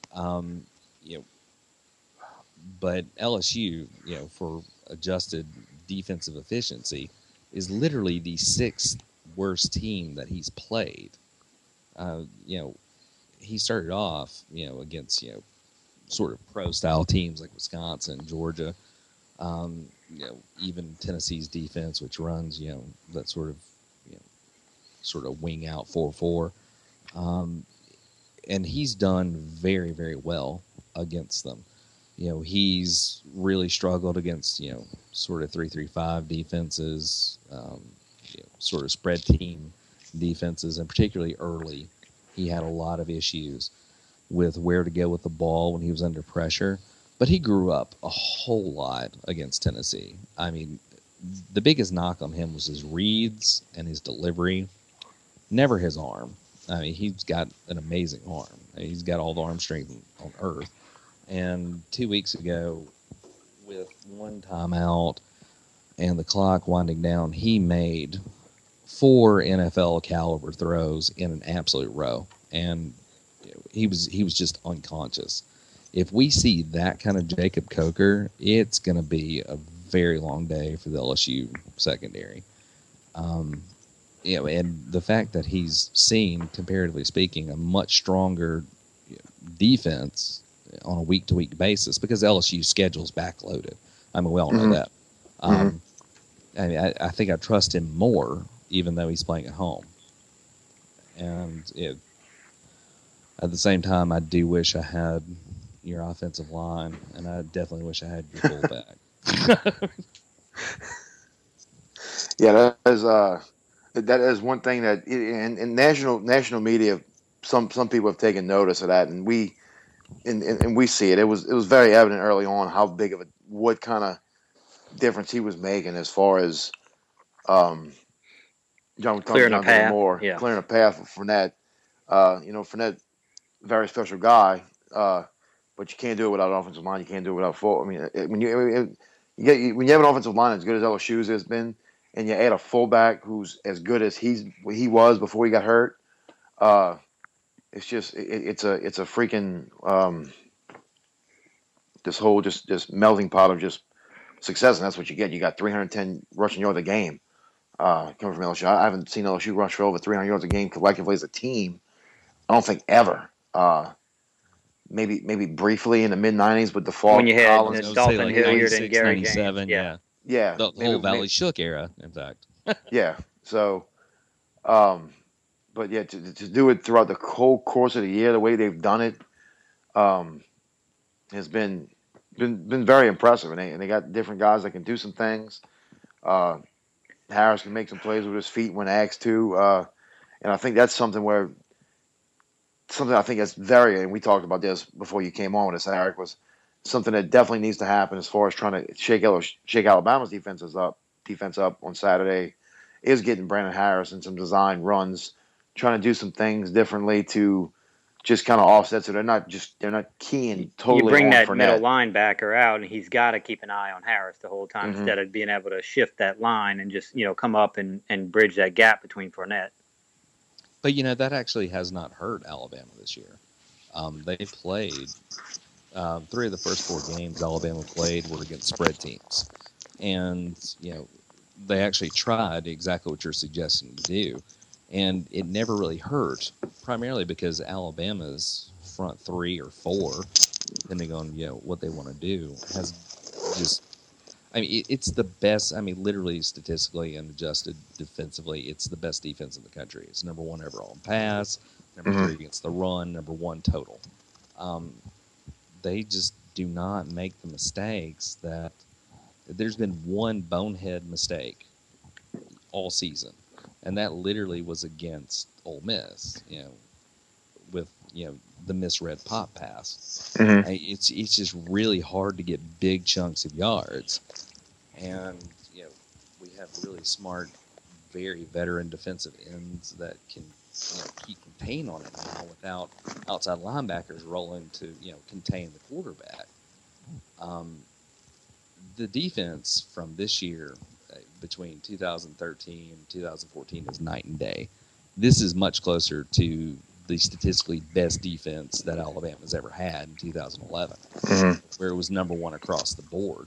But LSU, for adjusted defensive efficiency, is literally the 6th worst team that he's played. He started off, against, sort of pro-style teams like Wisconsin, Georgia, even Tennessee's defense, which runs, that sort of wing out 4-4. And he's done very, very well against them. He's really struggled against, sort of 3-3-5 defenses, sort of spread team defenses, and particularly early, he had a lot of issues with where to go with the ball when he was under pressure. But he grew up a whole lot against Tennessee. I mean, the biggest knock on him was his reads and his delivery, never his arm. I mean, he's got an amazing arm. He's got all the arm strength on earth. And 2 weeks ago, with 1 timeout and the clock winding down, he made 4 NFL caliber throws in an absolute row. And he was just unconscious. If we see that kind of Jacob Coker, it's going to be a very long day for the LSU secondary. And the fact that he's seen, comparatively speaking, a much stronger defense on a week-to-week basis, because LSU's schedule's backloaded. I mean, we all know that. I mean, I think I trust him more, even though he's playing at home. And at the same time, I do wish I had your offensive line, and I definitely wish I had your fullback. Yeah, that is one thing that in national media, some people have taken notice of that, and we see it. It was very evident early on how big of what kind of difference he was making as far as clearing a path, clearing a path for Fournette. Fournette, very special guy, but you can't do it without an offensive line. You can't do it without full. I mean, when you have an offensive line as good as LSU's has been, and you add a fullback who's as good as he was before he got hurt, it's just it's a freaking this whole just melting pot of just success, and that's what you get. You got 310 rushing yards a game coming from LSU. I haven't seen LSU rush for over 300 yards a game collectively as a team. I don't think ever. Maybe briefly in the mid '90s with the fall. When you had Collins, Dalton Hilliard and Gary 97, James. Yeah. The whole Valley Shook era, in fact. Yeah. So, but yeah, to do it throughout the whole course of the year, the way they've done it, has been very impressive, and they got different guys that can do some things. Harris can make some plays with his feet when asked to, and I think that's something I think that's and we talked about this before you came on with us, Eric, was something that definitely needs to happen as far as trying to shake Alabama's defense up on Saturday, is getting Brandon Harris in some design runs, trying to do some things differently to just kind of offset, so they're not keying totally on Fournette. You bring that middle linebacker out, and he's got to keep an eye on Harris the whole time instead of being able to shift that line and just come up and bridge that gap between Fournette. But that actually has not hurt Alabama this year. They played 3 of the first 4 games Alabama played were against spread teams, and they actually tried exactly what you're suggesting to do. And it never really hurt, primarily because Alabama's front 3 or 4, depending on what they want to do, has just. I mean, it's the best. I mean, literally, statistically and adjusted defensively, it's the best defense in the country. It's number 1 overall in pass, number 3 against the run, number 1 total. They just do not make the mistakes that. There's been one bonehead mistake all season. And that literally was against Ole Miss, with the misread pop pass. It's just really hard to get big chunks of yards, and we have really smart, very veteran defensive ends that can keep contain on it now without outside linebackers rolling to contain the quarterback. The defense from this year, between 2013 and 2014, is night and day. This is much closer to the statistically best defense that Alabama's ever had in 2011, where it was number 1 across the board.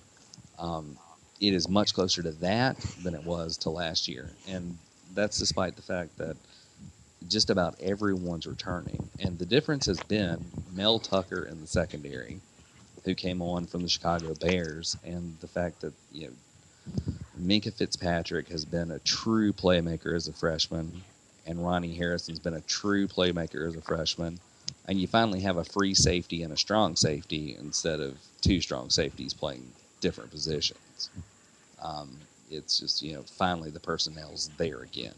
It is much closer to that than it was to last year, and that's despite the fact that just about everyone's returning. And the difference has been Mel Tucker in the secondary, who came on from the Chicago Bears, and the fact that Minkah Fitzpatrick has been a true playmaker as a freshman, and Ronnie Harrison's been a true playmaker as a freshman, and you finally have a free safety and a strong safety instead of 2 strong safeties playing different positions. It's just finally the personnel's there again.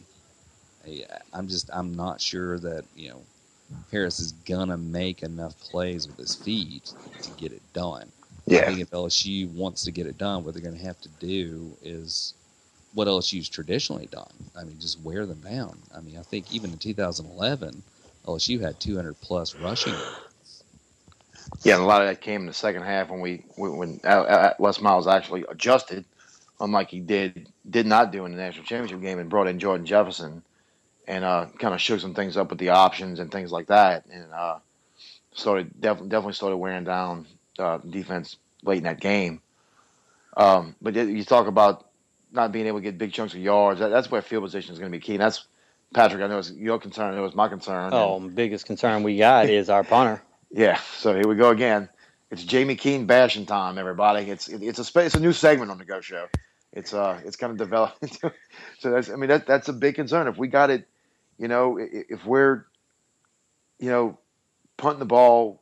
I'm not sure that Harris is gonna make enough plays with his feet to get it done. Yeah. I think if LSU wants to get it done, what they're going to have to do is what LSU's traditionally done. I mean, just wear them down. I mean, I think even in 2011, LSU had 200-plus rushing yards. Yeah, and a lot of that came in the second half when Les Miles actually adjusted, unlike he did not do in the national championship game, and brought in Jordan Jefferson and kind of shook some things up with the options and things like that, and definitely started wearing down defense late in that game. But you talk about not being able to get big chunks of yards. That's where field position is going to be key. And that's, Patrick, I know it's your concern. I know it's my concern. Biggest concern we got is our punter. Yeah, so here we go again. It's Jamie Keene bashing time, everybody. It's a new segment on the Go Show. It's kind of developed. So that's a big concern. If we got it, if we're, punting the ball,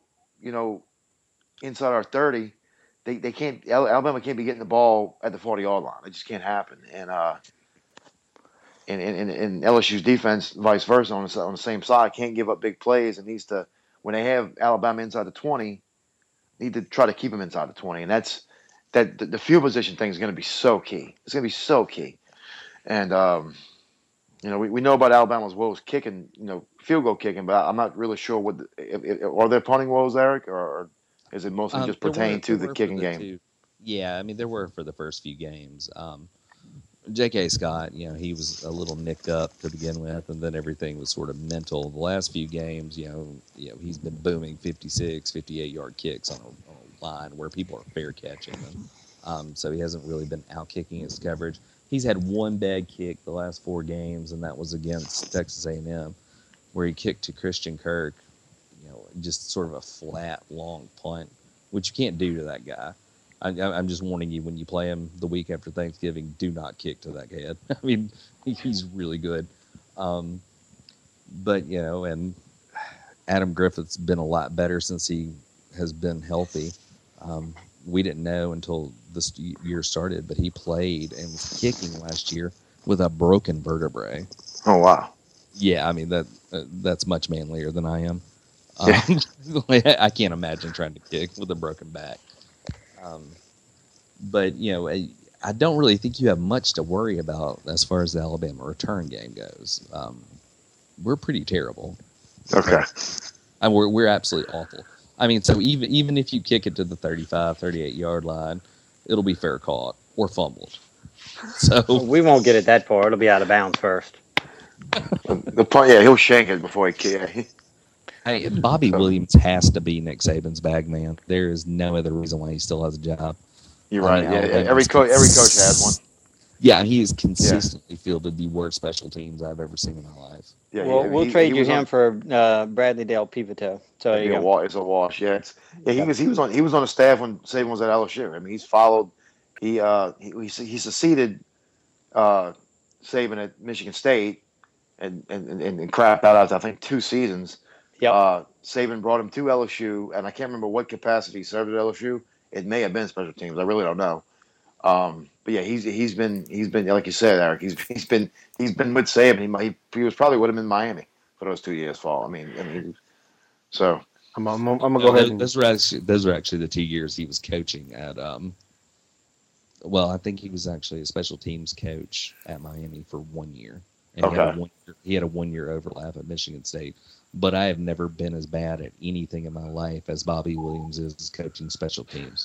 inside our 30, they can't. Alabama can't be getting the ball at the 40-yard line. It just can't happen. And in LSU's defense, vice versa, on the same side, can't give up big plays and needs to, when they have Alabama inside the 20, need to try to keep them inside the 20. And the field position thing is going to be so key. It's going to be so key. And, we know about Alabama's woes kicking, field goal kicking, but I'm not really sure are there punting woes, Eric, or is it mostly just pertain to the kicking game? Yeah, I mean, there were for the first few games. J.K. Scott, he was a little nicked up to begin with, and then everything was sort of mental. The last few games, he's been booming 56, 58-yard kicks on a line where people are fair catching them. So he hasn't really been out-kicking his coverage. He's had one bad kick the last 4 games, and that was against Texas A&M, where he kicked to Christian Kirk, just sort of a flat, long punt, which you can't do to that guy. I'm just warning you, when you play him the week after Thanksgiving, do not kick to that head. I mean, he's really good. But, and Adam Griffith's been a lot better since he has been healthy. We didn't know until this year started, but he played and was kicking last year with a broken vertebrae. Oh, wow. Yeah, I mean, that's much manlier than I am. Yeah. I can't imagine trying to kick with a broken back. But, I don't really think you have much to worry about as far as the Alabama return game goes. We're pretty terrible. Okay. We're absolutely awful. I mean, so even if you kick it to the 35, 38-yard line, it'll be fair caught or fumbled. So we won't get it that far. It'll be out of bounds first. The punt, he'll shank it before he kicks. Hey, Bobby Williams has to be Nick Saban's bag man. There is no other reason why he still has a job. You're right. Every coach has one. Yeah, he has consistently fielded the worst special teams I've ever seen in my life. Yeah, we'll trade him for Bradley Dale Pivotal. So it's a wash. Yeah, he was on the staff when Saban was at LSU. I mean, he's followed. He succeeded Saban at Michigan State and crapped out after I think 2 seasons. Yep. Saban brought him to LSU, and I can't remember what capacity he served at LSU. It may have been special teams. I really don't know. But yeah, he's been like you said, Eric. He's been with Saban. He was probably with him in Miami for those 2 years fall. I mean, so I'm gonna go ahead. Those were actually the 2 years he was coaching at. I think he was actually a special teams coach at Miami for 1 year, and he had a 1 year overlap at Michigan State. But I have never been as bad at anything in my life as Bobby Williams is coaching special teams.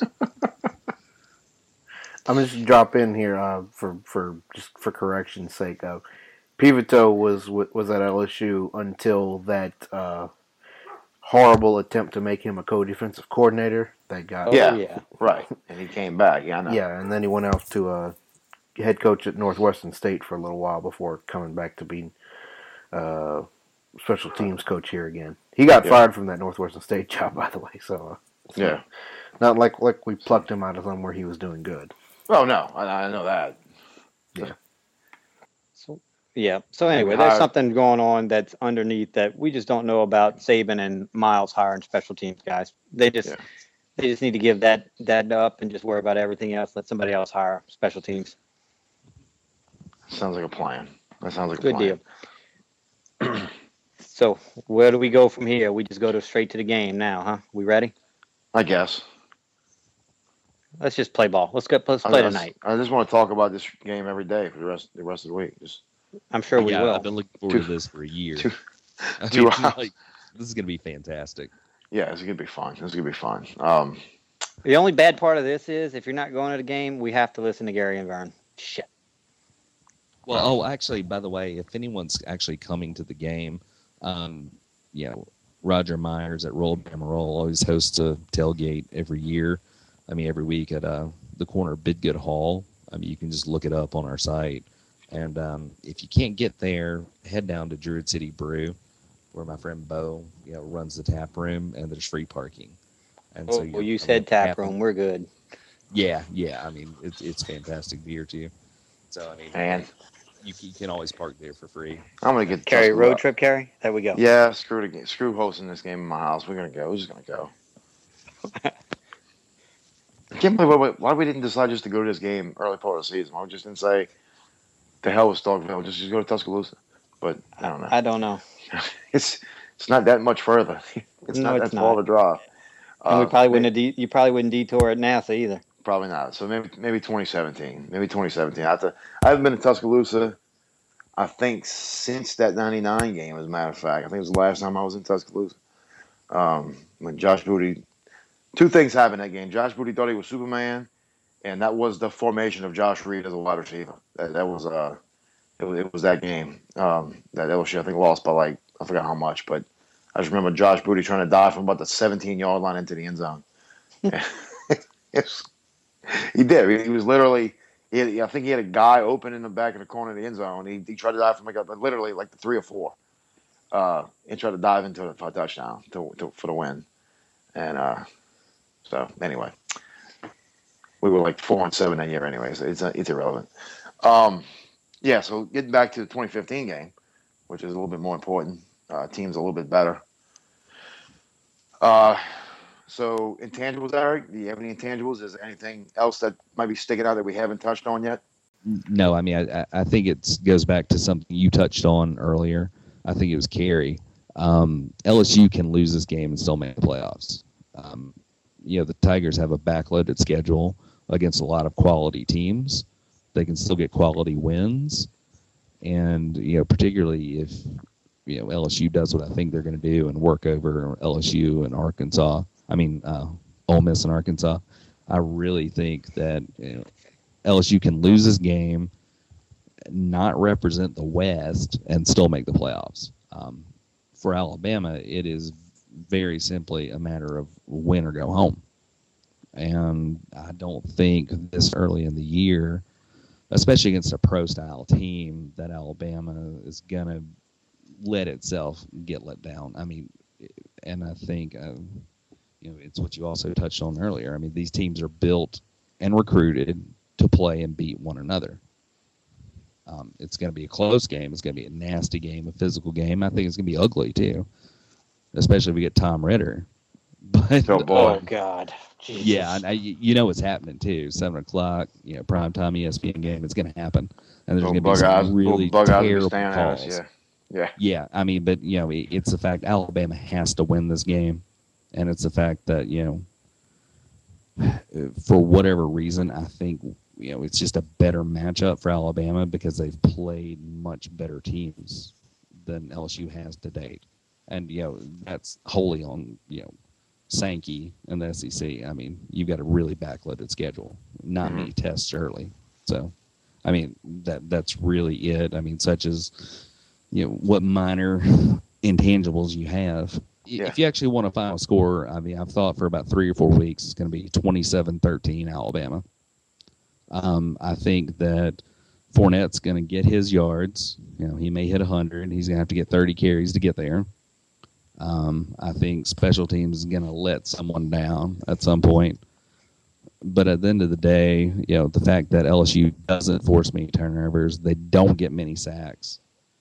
I'm just drop in here for correction's sake. Pivotal was at LSU until that horrible attempt to make him a co-defensive coordinator. That got right, and he came back. Yeah, I know. Yeah, and then he went off to head coach at Northwestern State for a little while before coming back to being special teams coach here again. He got fired from that Northwestern State job, by the way. So not like we plucked him out of somewhere he was doing good. Oh no, I know that. Yeah. So anyway, there's something going on that's underneath that we just don't know about Saban and Miles hiring special teams guys. They just need to give that up and just worry about everything else. Let somebody else hire special teams. Sounds like a plan. That sounds like a good deal. So where do we go from here? We just go straight to the game now, huh? We ready? I guess. Let's just play ball. Let's play tonight. I just want to talk about this game every day for the rest of the week. I'm sure we will. I've been looking forward to this for a year. This is going to be fantastic. Yeah, it's going to be fun. The only bad part of this is if you're not going to the game, we have to listen to Gary and Vern. Shit. Well, actually, by the way, if anyone's actually coming to the game, Roger Myers at Roll Bama Roll always hosts a tailgate every week at the corner of Bidgood Hall. I mean, you can just look it up on our site. And if you can't get there, head down to Druid City Brew, where my friend Bo, runs the tap room, and there's free parking. And you said tap room. We're good. Yeah. I mean, it's fantastic beer too. So I mean, you can always park there for free. I'm gonna get Carrie road trip. Carrie, there we go. Yeah, screw hosting this game in my house. We're just gonna go. I can't believe why we didn't decide just to go to this game early part of the season. Why we just didn't say the hell with Starkville? Just go to Tuscaloosa. But I don't know. I don't know. It's not that much further. It's not that far of a drive. And we probably wouldn't. You probably wouldn't detour at NASA either. Probably not. So maybe 2017. Maybe 2017. I haven't been to Tuscaloosa, I think, since that '99 game. As a matter of fact, I think it was the last time I was in Tuscaloosa. When Josh Booty, two things happened in that game. Josh Booty thought he was Superman, and that was the formation of Josh Reed as a wide receiver. That was it was that game. That LSU, I think, lost by like, I forgot how much, but I just remember Josh Booty trying to dive from about the 17-yard line into the end zone. He did. He was literally. I think he had a guy open in the back of the corner of the end zone. He tried to dive from literally like the 3 or 4, and tried to dive into it for a touchdown for the win. And so anyway, we were like 4-7 that year. Anyways, it's irrelevant. Yeah. So getting back to the 2015 game, which is a little bit more important. Team's a little bit better. So intangibles, Eric, do you have any intangibles? Is there anything else that might be sticking out that we haven't touched on yet? No, I mean, I think it goes back to something you touched on earlier. I think it was Carey. LSU can lose this game and still make the playoffs. The Tigers have a backloaded schedule against a lot of quality teams. They can still get quality wins. And, particularly if, LSU does what I think they're going to do and work over LSU and Arkansas. Ole Miss and Arkansas. I really think that LSU can lose this game, not represent the West, and still make the playoffs. For Alabama, it is very simply a matter of win or go home. And I don't think this early in the year, especially against a pro-style team, that Alabama is going to let itself get let down. And I think, it's what you also touched on earlier. These teams are built and recruited to play and beat one another. It's going to be a close game. It's going to be a nasty game, a physical game. I think it's going to be ugly, too, especially if we get Tom Ritter. But, oh, God. Jesus. Yeah, and what's happening, too. 7 o'clock, primetime ESPN game. It's going to happen. And there's going to be some really terrible calls. Yeah. But, it's the fact Alabama has to win this game. And it's the fact that, for whatever reason, I think, it's just a better matchup for Alabama because they've played much better teams than LSU has to date. And, that's wholly on, Sankey and the SEC. You've got a really backloaded schedule, not many tests early. So, that's really it. Such as, what minor intangibles you have. Yeah. If you actually want a final score, I've thought for about 3 or 4 weeks it's going to be 27-13 Alabama. I think that Fournette's going to get his yards. He may hit 100. He's going to have to get 30 carries to get there. I think special teams is going to let someone down at some point. But at the end of the day, the fact that LSU doesn't force many turnovers, they don't get many sacks.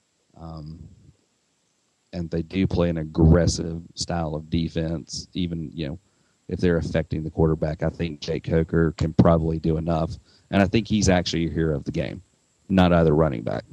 And they do play an aggressive style of defense, even, if they're affecting the quarterback. I think Jake Coker can probably do enough. And I think he's actually a hero of the game, not either running back.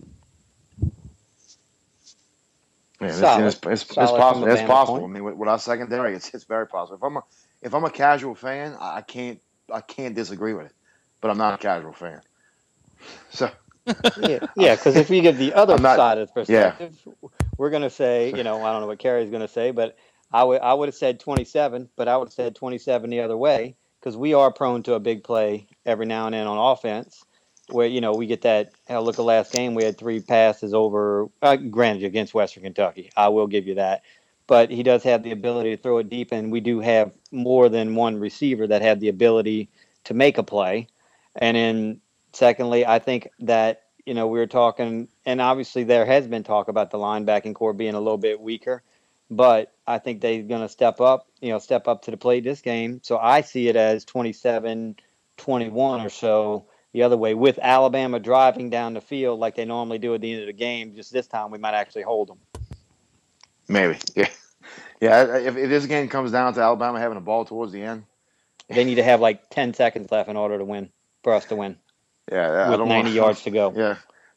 Yeah, it's possible. It's possible. With our secondary, it's very possible. If I'm a casual fan, I can't disagree with it. But I'm not a casual fan. So because if you give the other side of the perspective, we're going to say, I don't know what Carey's going to say, but I would have said 27, but I would have said 27 the other way because we are prone to a big play every now and then on offense where, we get that. Look at last game, we had 3 passes over, granted, against Western Kentucky. I will give you that. But he does have the ability to throw it deep, and we do have more than one receiver that have the ability to make a play. And then secondly, I think that, we were talking, and obviously there has been talk about the linebacking core being a little bit weaker, but I think they're going to step up to the plate this game. So I see it as 27-21 or so the other way, with Alabama driving down the field like they normally do at the end of the game. Just this time we might actually hold them. Maybe, yeah. Yeah, if this game comes down to Alabama having a ball towards the end. They need to have 10 seconds left in order to win, for us to win. Yeah, with 90 yards to go. Yeah,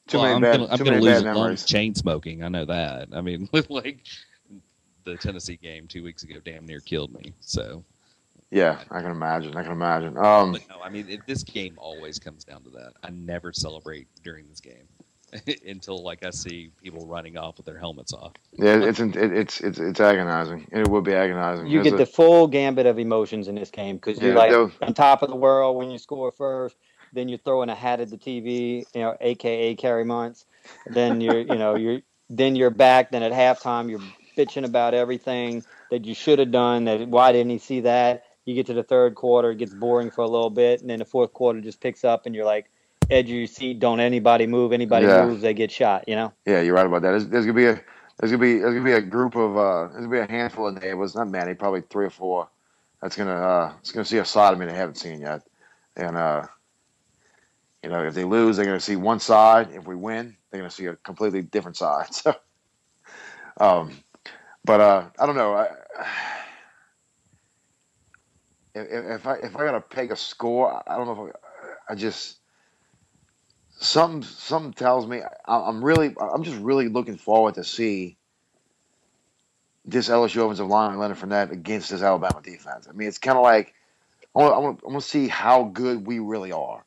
Too I'm many gonna lose bad a lung memories. chain smoking. I know that. I mean, like the Tennessee game 2 weeks ago, damn near killed me. So Yeah, I can imagine. I can imagine. but no, I mean, this game always comes down to that. I never celebrate during this game until like I see people running off with their helmets off. Yeah, it's agonizing. It would be agonizing. You get the full gambit of emotions in this game because you're like on top of the world when you score first. Then you're throwing a hat at the TV, AKA Carrie Months. Then then you're back. Then at halftime, you're bitching about everything that you should have done. That why didn't he see that? You get to the third quarter, it gets boring for a little bit, and then the fourth quarter just picks up, and you're like, edge of your seat. Don't anybody move. Anybody moves, they get shot. Yeah, you're right about that. There's gonna be a group of there's gonna be a handful of neighbors, not many, probably 3 or 4. That's gonna see a side of me they haven't seen yet, and if they lose, they're gonna see one side. If we win, they're gonna see a completely different side. So, but I don't know. If I gotta pick a score, I don't know if I just. Something tells me I'm just really looking forward to see this LSU offensive line and Leonard Fournette against this Alabama defense. I mean, it's kind of like I want to see how good we really are.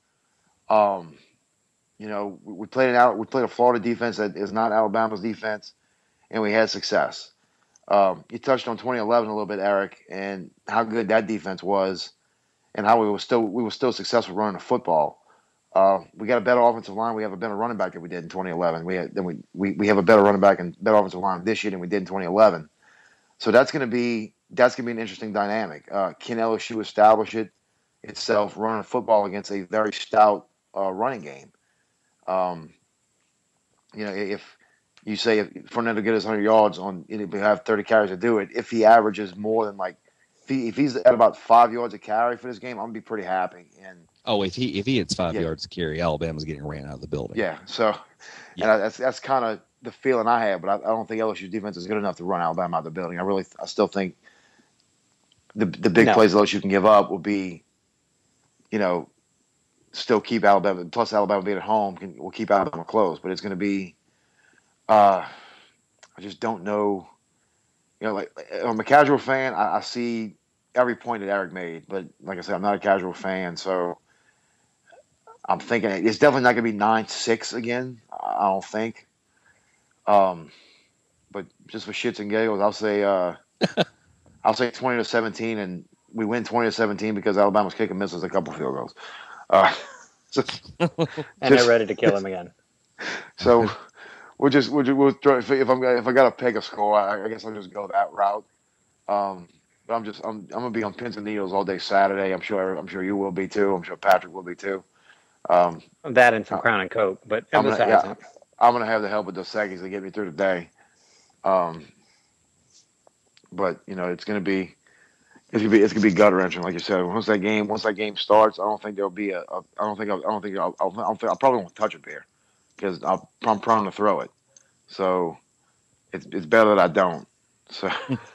We played a Florida defense that is not Alabama's defense, and we had success. You touched on 2011 a little bit, Eric, and how good that defense was, and how we were still successful running the football. We got a better offensive line. We have a better running back than we did in 2011. We have a better running back and better offensive line this year than we did in 2011. So that's going to be an interesting dynamic. Can LSU establish itself running football against a very stout running game? If you say if Fournette will get us 100 yards if we have 30 carries to do it, if he averages more than if he's at about 5 yards a carry for this game, I'm gonna be pretty happy. And if he hits 5 yards to carry, Alabama's getting ran out of the building. Yeah. So, and that's kind of the feeling I have. But I don't think LSU's defense is good enough to run Alabama out of the building. I still think the big plays LSU can give up will be, still keep Alabama. Plus, Alabama being at home will keep Alabama close. But it's going to be, I just don't know. I'm a casual fan. I see every point that Eric made, but like I said, I'm not a casual fan, so I'm thinking it's definitely not going to be 9-6 again. I don't think. But just for shits and giggles, I'll say 20-17, and we win 20-17 because Alabama's kicking misses a couple field goals. And they're ready to kill him again. So we'll try. If I got to pick a score, I guess I'll just go that route. But I'm gonna be on pins and needles all day Saturday. I'm sure you will be too. I'm sure Patrick will be too. That and some Crown and Coke, but I'm gonna have the help of Dos Equis to get me through the day. But it's gonna be gut wrenching, like you said. Once that game starts, I don't think there'll be I'll probably won't touch a beer because I'm prone to throw it. So it's better that I don't. So.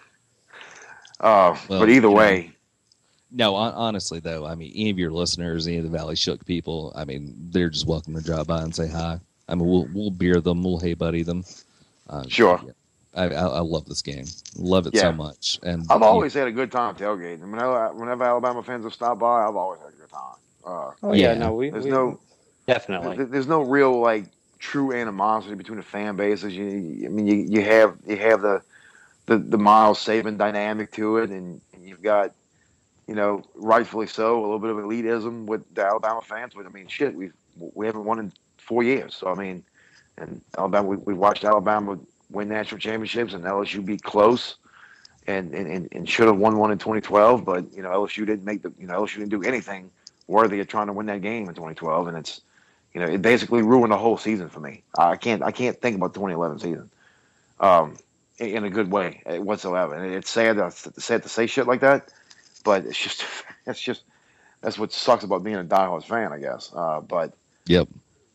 But either way. No, honestly, though, I mean, any of your listeners, any of the Valley Shook people, I mean, they're just welcome to drop by and say hi. I mean, we'll beer them, we'll hey buddy them. Sure. Yeah. I love this game. Love it so much. And I've always had a good time tailgating. Whenever Alabama fans have stopped by, I've always had a good time. Definitely. There's no real true animosity between the fan bases. You have the Miles Saban dynamic to it, and you've got, rightfully so, a little bit of elitism with the Alabama fans. But I mean, shit, we haven't won in 4 years. So I mean, and Alabama, we watched Alabama win national championships, and LSU be close, and should have won one in 2012. But LSU didn't LSU didn't do anything worthy of trying to win that game in 2012, and it's it basically ruined the whole season for me. I can't think about the 2011 season. In a good way whatsoever. And it's sad to say shit like that, but that's what sucks about being a diehard fan, I guess. But yep.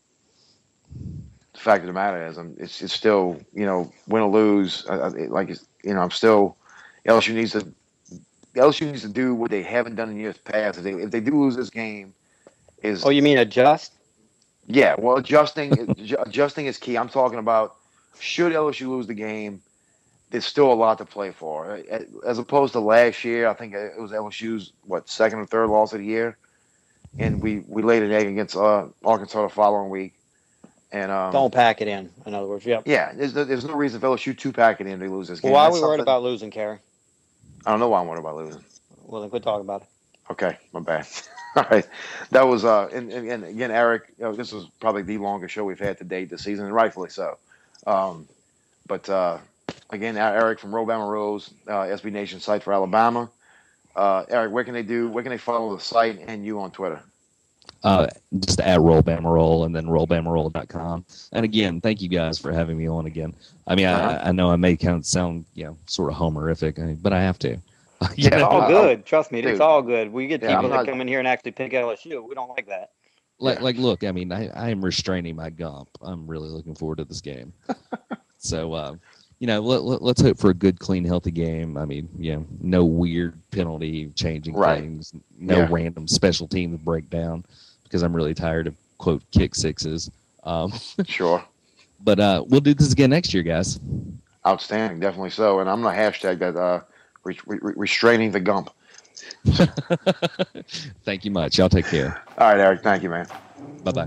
The fact of the matter is, it's still win or lose. I'm still LSU needs to do what they haven't done in years past. If they do lose this game, you mean adjust? Yeah, well, adjusting is key. I'm talking about should LSU lose the game, there's still a lot to play for. As opposed to last year, I think it was LSU's second or third loss of the year, and we laid an egg against Arkansas the following week. And don't pack it in. In other words, yep. Yeah, there's no reason for LSU to pack it in to lose this game. Well, why are we worried about losing, Kerry? I don't know why I'm worried about losing. Well, then quit talking about it. Okay, my bad. All right, that was and again, Eric. This was probably the longest show we've had to date this season, and rightfully so. But again, Eric from Robama Rose, SB Nation site for Alabama. Eric, where can they follow the site and you on Twitter? Just at RollBamaRoll and then RollBamaRoll.com. And again, thank you guys for having me on again. I mean, I know I may kind of sound, sort of homerific, but I have to. It's all good. Trust me, it's all good. We get people that come in here and actually pick LSU. We don't like that. Look, I mean, I am restraining my gump. I'm really looking forward to this game. So, let's hope for a good, clean, healthy game. I mean, no weird penalty changing things, no random special teams breakdown, because I'm really tired of, quote, kick sixes. Sure. But we'll do this again next year, guys. Outstanding, definitely so. And I'm going to hashtag that restraining the gump. Thank you much. Y'all take care. All right, Eric. Thank you, man. Bye-bye.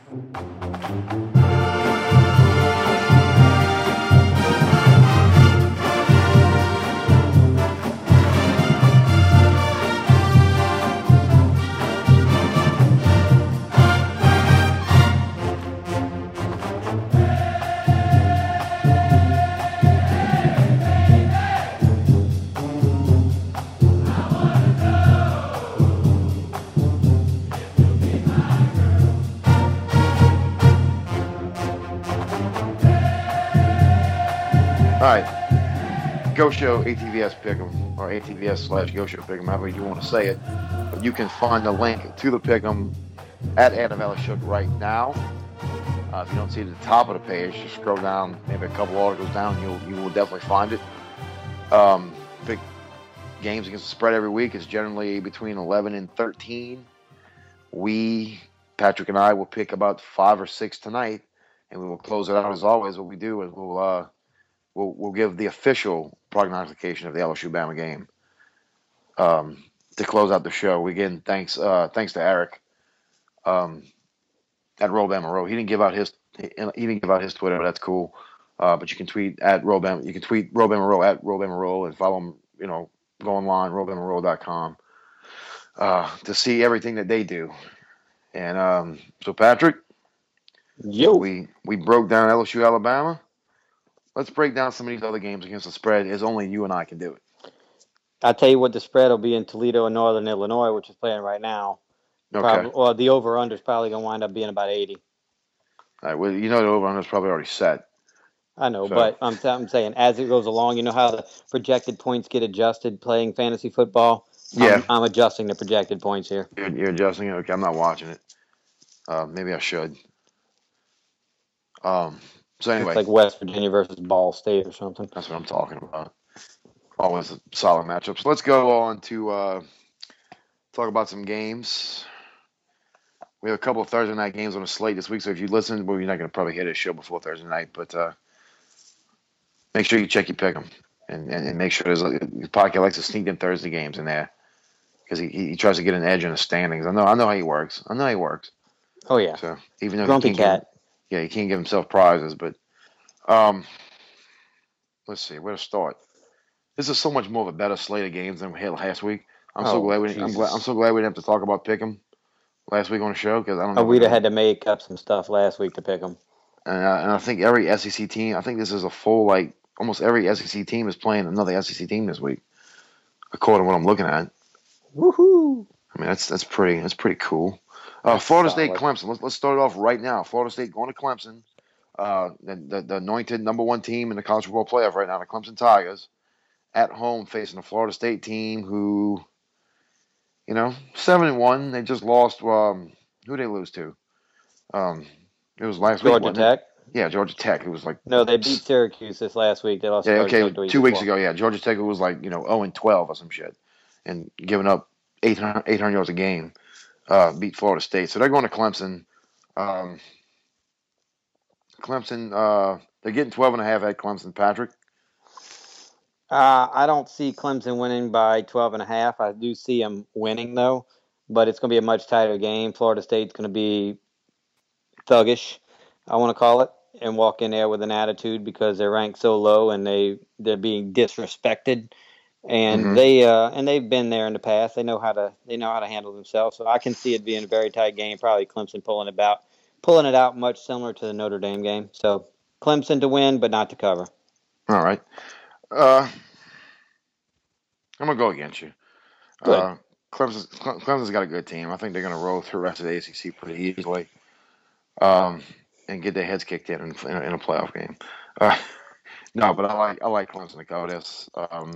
All right, Go Show ATVS Pick'em, or ATVS/Go Show Pick'em, however you want to say it. But you can find the link to the Pick'em at Adam Ellishook right now. If you don't see it at the top of the page, just scroll down, maybe a couple articles down, you will definitely find it. Pick games against the spread every week is generally between 11 and 13. Patrick and I, will pick about 5 or 6 tonight, and we will close it out as always. What we do is we'll give the official prognostication of the LSU-Bama game to close out the show. Again, thanks to Eric at RollBamaRoll. He didn't give out his Twitter, but that's cool. But you can tweet at RollBama. You can tweet RollBamaRoll at RollBamaRoll and follow him. Go online RollBamaRoll.com to see everything that they do. And so, Patrick, we broke down LSU Alabama. Let's break down some of these other games against the spread, as only you and I can do it. I'll tell you what, the spread will be in Toledo and Northern Illinois, which is playing right now. Okay. Well, the over-under is probably going to wind up being about 80. All right. Well, the over-under is probably already set. I know, but I'm saying as it goes along, you know how the projected points get adjusted playing fantasy football? Yeah. I'm adjusting the projected points here. You're adjusting it? Okay, I'm not watching it. Maybe I should. So anyway. It's like West Virginia versus Ball State or something. That's what I'm talking about. Always a solid matchup. So let's go on to talk about some games. We have a couple of Thursday night games on the slate this week, so if you listen, well, you're not going to probably hit a show before Thursday night, but make sure you check your pick 'em and make sure the podcast likes to sneak in Thursday games in there because he tries to get an edge in the standings. I know how he works. Oh yeah. So even though Grumpy cat. He can't give himself prizes, but let's see where to start. This is so much more of a better slate of games than we had last week. I'm so glad we didn't have to talk about pick 'em last week on the show because I don't know. We'd have had to make up some stuff last week to pick 'em. And I think every SEC team. I think this is a full almost every SEC team is playing another SEC team this week, according to what I'm looking at. Woohoo! I mean that's pretty cool. Florida State, Clemson. Let's start it off right now. Florida State going to Clemson, the anointed number 1 team in the college football playoff right now, the Clemson Tigers, at home facing the Florida State team who, 7-1. They just lost. Who did they lose to? It was last week. Georgia Tech. Yeah, Georgia Tech. It was no, they beat Syracuse this last week. They lost. Yeah, okay, 2 weeks ago. Yeah, Georgia Tech was 0-12 or some shit, and giving up 800 yards a game. Beat Florida State. So they're going to Clemson. Clemson, they're getting 12.5 at Clemson, Patrick. I don't see Clemson winning by 12.5. I do see them winning, though, but it's going to be a much tighter game. Florida State's going to be thuggish, I want to call it, and walk in there with an attitude because they're ranked so low and they're being disrespected. And they've been there in the past. They know how to handle themselves. So I can see it being a very tight game. Probably Clemson pulling it out much similar to the Notre Dame game. So Clemson to win, but not to cover. All right. I'm gonna go against you. Clemson's got a good team. I think they're gonna roll through the rest of the ACC pretty easily, and get their heads kicked in a playoff game. No, but I like Clemson to go this.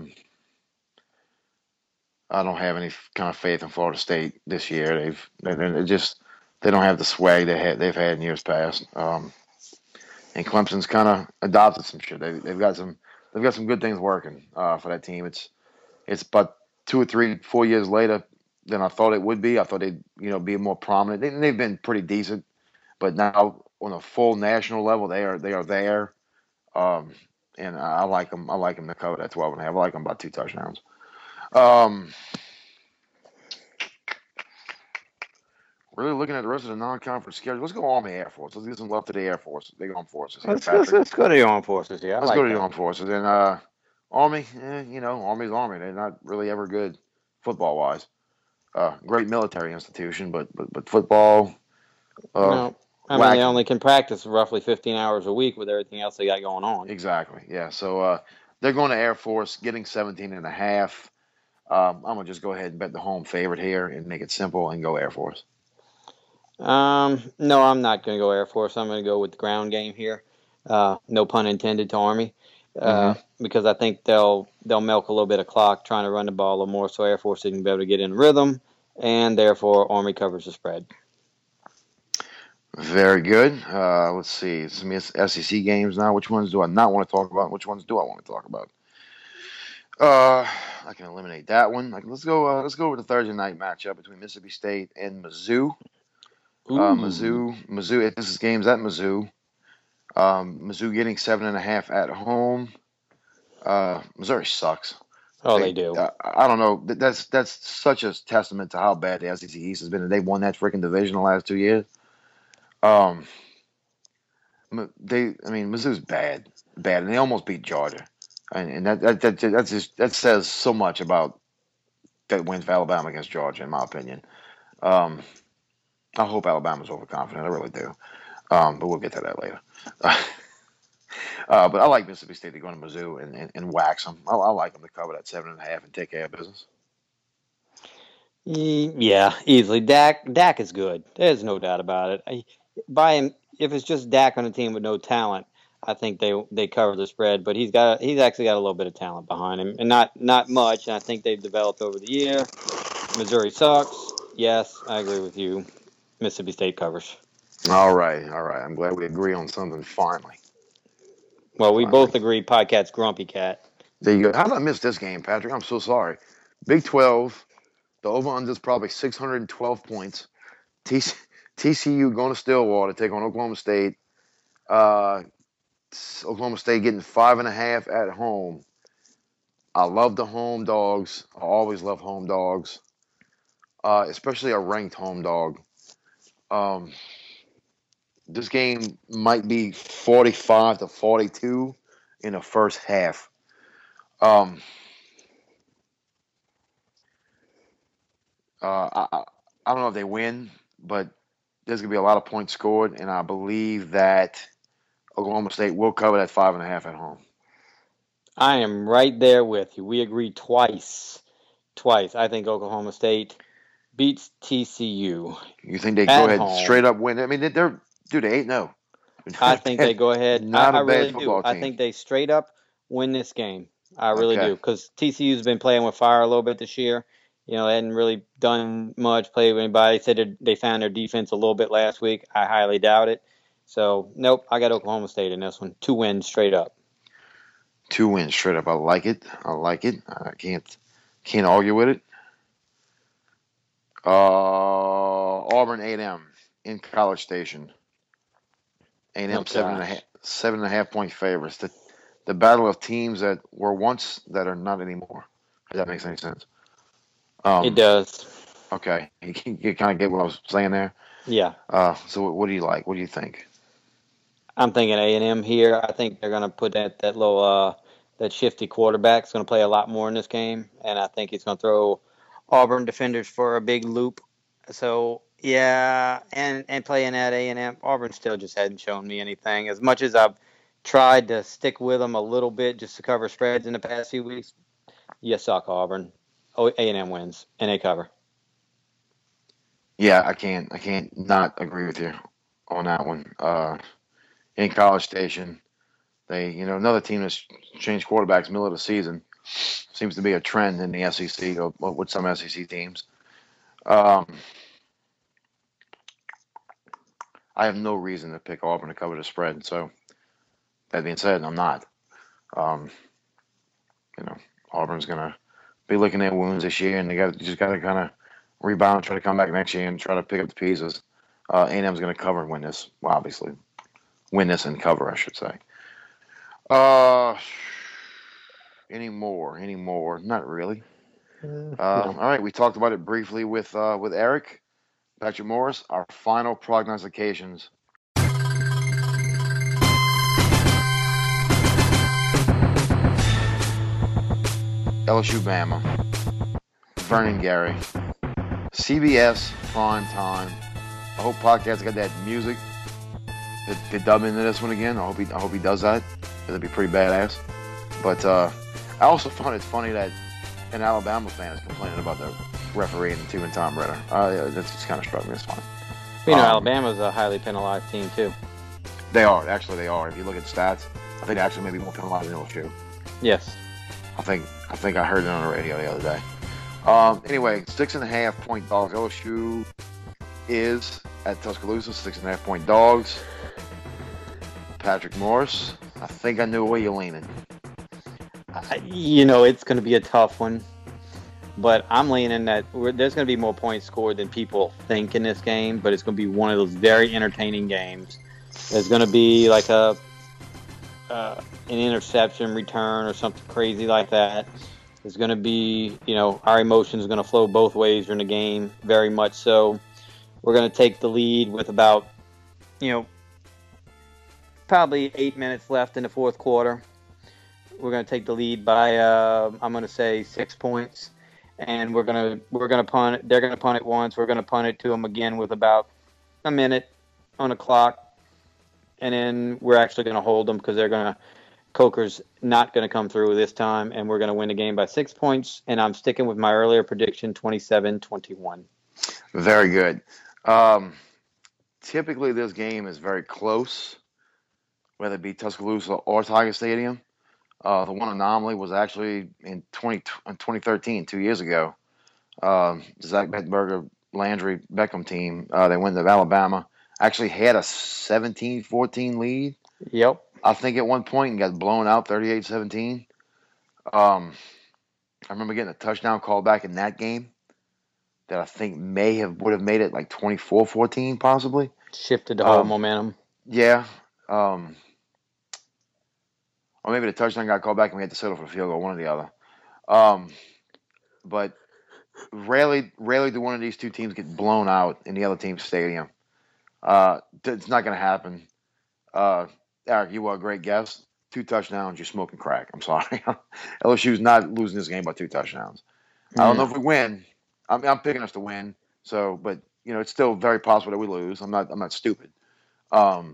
I don't have any kind of faith in Florida State this year. They don't have the swag they've had in years past. And Clemson's kind of adopted some shit. They've got some good things working for that team. It's but 2 or 3, 4 years later than I thought it would be. I thought they'd be more prominent. They've been pretty decent, but now on a full national level, they are there. And I like them. I like them to cover that 12.5. I like them by 2 touchdowns. Really looking at the rest of the non-conference schedule. Let's go Army Air Force. Let's get some love to the Air Force. Big Armed Forces. Let's go to the Armed Forces. Yeah, let's go to the Armed Forces. And Army, Army's Army. They're not really ever good football-wise. Great military institution, but football. No. They only can practice roughly 15 hours a week with everything else they got going on. Exactly. Yeah. So they're going to Air Force, getting 17.5. I'm gonna just go ahead and bet the home favorite here and make it simple and go Air Force. No, I'm not going to go Air Force. I'm going to go with the ground game here. No pun intended to Army, because I think they'll milk a little bit of clock trying to run the ball a little more, so Air Force isn't be able to get in rhythm, and therefore Army covers the spread. Very good. Let's see. Some SEC games now. Which ones do I not want to talk about? Which ones do I want to talk about? I can eliminate that one. Let's go with the Thursday night matchup between Mississippi State and Mizzou. Mizzou. This is games at Mizzou. Mizzou getting 7.5 at home. Missouri sucks. They do. I don't know. That's such a testament to how bad the SEC East has been. They won that freaking division the last 2 years. Mizzou's bad, and they almost beat Georgia, and that says so much about that win for Alabama against Georgia, in my opinion. I hope Alabama's overconfident. I really do. But we'll get to that later. But I like Mississippi State to go to Mizzou and wax them. I like them to cover that 7.5 and take care of business. Yeah, easily. Dak is good. There's no doubt about it. If it's just Dak on a team with no talent, I think they cover the spread. But he's actually got a little bit of talent behind him, and not much. And I think they've developed over the year. Missouri sucks. Yes, I agree with you. Mississippi State covers. All right. I'm glad we agree on something finally. Well, we both agree Podcat's Grumpy Cat. There you go. How did I miss this game, Patrick? I'm so sorry. Big 12. The over-under is probably 612 points. TCU going to Stillwater to take on Oklahoma State. Oklahoma State getting 5.5 at home. I love the home dogs. I always love home dogs, especially a ranked home dog. This game might be 45-42 in the first half. I don't know if they win, but there's going to be a lot of points scored, and I believe that Oklahoma State will cover that 5.5 at home. I am right there with you. We agree twice. I think Oklahoma State beats TCU. You think they go ahead and straight up win? I mean, they're 8-0. I think they go ahead. Not a bad really football do. team. I think they straight up win this game. I really do, because TCU's been playing with fire a little bit this year. They hadn't really done much, played with anybody. Said they found their defense a little bit last week. I highly doubt it. So, nope, I got Oklahoma State in this one. 2 wins straight up. 2 wins straight up. I like it. I can't argue with it. Auburn A&M. in College Station. A&M 7.5 point favorites. The battle of teams that were once that are not anymore. If that makes any sense. It does. Okay, you kind of get what I was saying there. Yeah. So what do you like? What do you think? I'm thinking A&M here. I think they're going to put that little that shifty quarterback is going to play a lot more in this game, and I think he's going to throw Auburn defenders for a big loop. So yeah, and playing at A&M, Auburn still just hadn't shown me anything. As much as I've tried to stick with them a little bit just to cover spreads in the past few weeks, you suck, Auburn. Oh, A&M wins and they cover. Yeah, I can't not agree with you on that one. In College Station, another team that's changed quarterbacks middle of the season. Seems to be a trend in the SEC or with some SEC teams. I have no reason to pick Auburn to cover the spread. So that being said, I'm not. Auburn's gonna be licking their wounds this year, and they just got to kind of rebound, try to come back next year, and try to pick up the pieces. A&M's gonna cover and win this. Well, obviously, win this and cover, I should say. Any more? Not really. All right, we talked about it briefly with Eric, Patrick Morris. Our final prognostications. LSU Bama, Vernon Gary, CBS prime time. I hope podcast got that music to dub into this one again. I hope he does that. That'd be pretty badass. But I also found it funny that an Alabama fan is complaining about the refereeing too and Tom Ritter. That just kind of struck me as funny. Alabama's a highly penalized team too. They are. Actually, they are. If you look at stats, I think they actually maybe more penalized than LSU. Yes. I think I heard it on the radio the other day. Anyway, 6.5 point dogs. LSU is at Tuscaloosa, 6.5 point dogs. Patrick Morris, I think I knew where you're leaning. It's going to be a tough one, but I'm leaning that there's going to be more points scored than people think in this game, but it's going to be one of those very entertaining games. There's going to be like an interception return or something crazy like that. There's going to be, our emotions are going to flow both ways during the game, very much so. We're going to take the lead with about, probably 8 minutes left in the fourth quarter. We're going to take the lead by, I'm going to say 6 points, and we're going to punt it. They're going to punt it once. We're going to punt it to them again with about a minute on the clock, and then we're actually going to hold them because Coker's not going to come through this time, and we're going to win the game by 6 points. And I'm sticking with my earlier prediction, 27-21. Very good. Typically, this game is very close, whether it be Tuscaloosa or Tiger Stadium. The one anomaly was actually in 2013, 2 years ago. Zach Bettenberger, Landry Beckham team, they went to Alabama. Actually had a 17-14 lead. Yep. I think at one point and got blown out 38-17. I remember getting a touchdown call back in that game that I think would have made it like 24-14 possibly. Shifted the whole momentum. Yeah. Or maybe the touchdown got called back and we had to settle for a field goal, one or the other. But rarely do one of these two teams get blown out in the other team's stadium. It's not going to happen. Eric, you were a great guest. 2 touchdowns, you're smoking crack. I'm sorry. LSU's not losing this game by 2 touchdowns. I don't know if we win. I'm picking us to win. So, but it's still very possible that we lose. I'm not stupid. But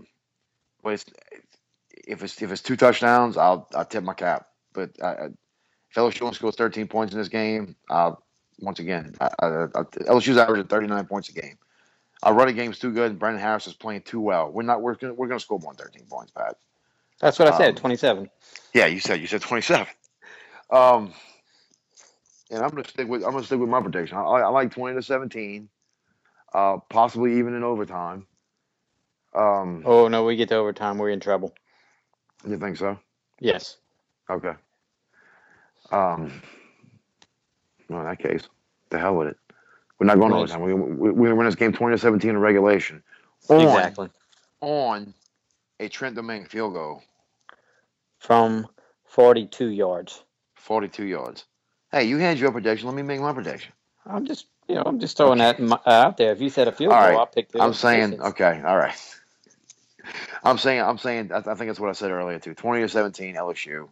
if it's 2 touchdowns, I'll tip my cap. But if LSU only scores 13 points in this game, once again, LSU's averaging 39 points a game. Our running game's too good, and Brandon Harris is playing too well. We're going to score more than 13 points, Pat. That's what I said, 27. Yeah, you said 27. And I'm going to stick with my prediction. I like 20-17, possibly even in overtime. Oh no, we get to overtime, we're in trouble. You think so? Yes. Okay. Well, in that case, the hell with it. We're not going to overtime. We're going to win this game 20-17 in regulation. Exactly. On a Trent Domingue field goal from 42 yards. 42 yards. Hey, you had your prediction. Let me make my prediction. I'm just throwing that out there. If you said a field goal, I'll pick the I'm saying, distance. okay, all right. I'm saying. I think that's what I said earlier too. 20-17 LSU.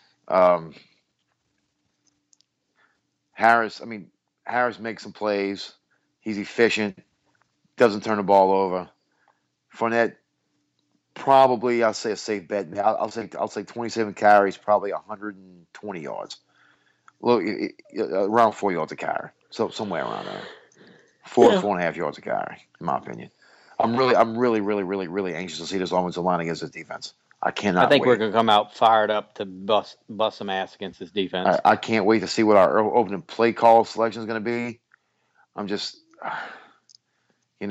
Harris makes some plays. He's efficient. Doesn't turn the ball over. Fournette, probably, I'll say a safe bet. I'll say 27 carries, probably 120 yards. Look, around 4 yards a carry. So somewhere around there. 4.5 yards a carry, in my opinion. I'm really anxious to see this offensive line against this defense. I cannot. I think we're going to come out fired up to bust some ass against this defense. I can't wait to see what our opening play call selection is going to be. I'm just, and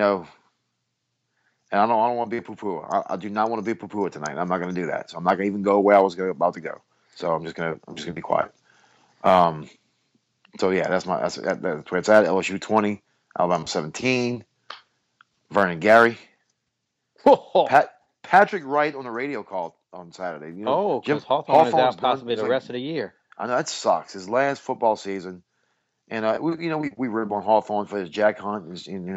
I don't want to be a poo-pooer. I do not want to be a poo-pooer tonight. I'm not going to do that. So I'm not going to even go where I was about to go. So I'm just gonna be quiet. So yeah, that's where it's at. LSU 20, Alabama 17. Vernon Gary. Patrick Wright on the radio call on Saturday. Because Hawthorne is out possibly the rest of the year. I know that sucks. His last football season, and we rib on Hawthorne for his jack hunt.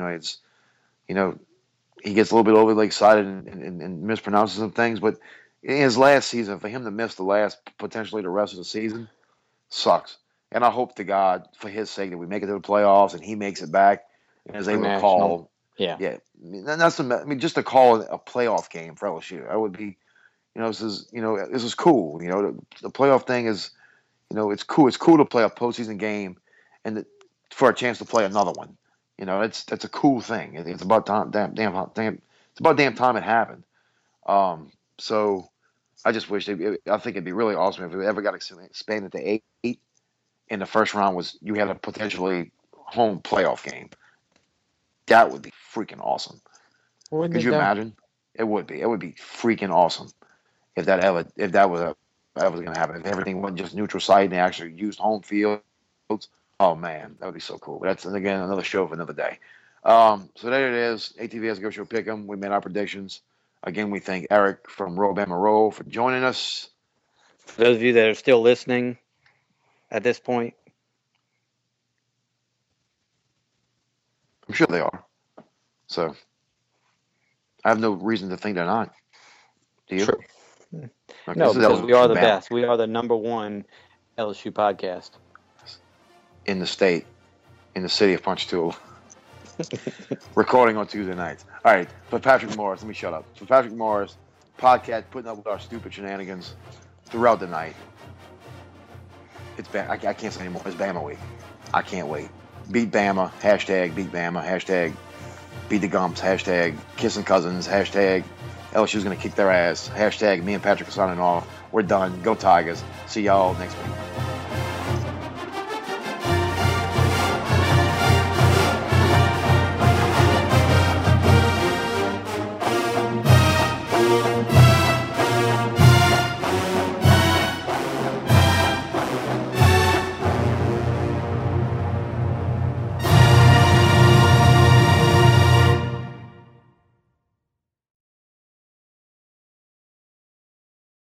He gets a little bit overly excited and mispronounces some things, but in his last season, for him to miss potentially the rest of the season, sucks. And I hope to God, for his sake, that we make it to the playoffs and he makes it back and is able to call. Yeah. Just to call a playoff game for LSU, that would be, this is cool. The playoff thing is, it's cool. It's cool to play a postseason game, and for a chance to play another one. That's a cool thing. It's about time. It's about damn time it happened. So I just wish I think it'd be really awesome if we ever got expanded to 8, and the first round you had a potentially home playoff game. That would be freaking awesome. Could you imagine? It would be. It would be freaking awesome if that was going to happen. If everything wasn't just neutral site and they actually used home fields. Oh man, that would be so cool. But that's again another show for another day. So there it is. ATVS Go Show Pick'em. We made our predictions. Again, we thank Eric from Robama Roll for joining us. For those of you that are still listening at this point, I'm sure they are. So I have no reason to think they're not. Do you? True. Okay, no, because we are the best. We are the #1 LSU podcast in the state, in the city of Ponchatoula. Recording on Tuesday nights. All right, for Patrick Morris, let me shut up. For Patrick Morris, podcast putting up with our stupid shenanigans throughout the night. It's I can't say anymore. It's Bama week. I can't wait. Beat Bama. Hashtag beat Bama. Hashtag beat the Gumps. Hashtag kissing cousins. Hashtag LSU's going to kick their ass. Hashtag me and Patrick are signing off. We're done. Go Tigers. See y'all next week.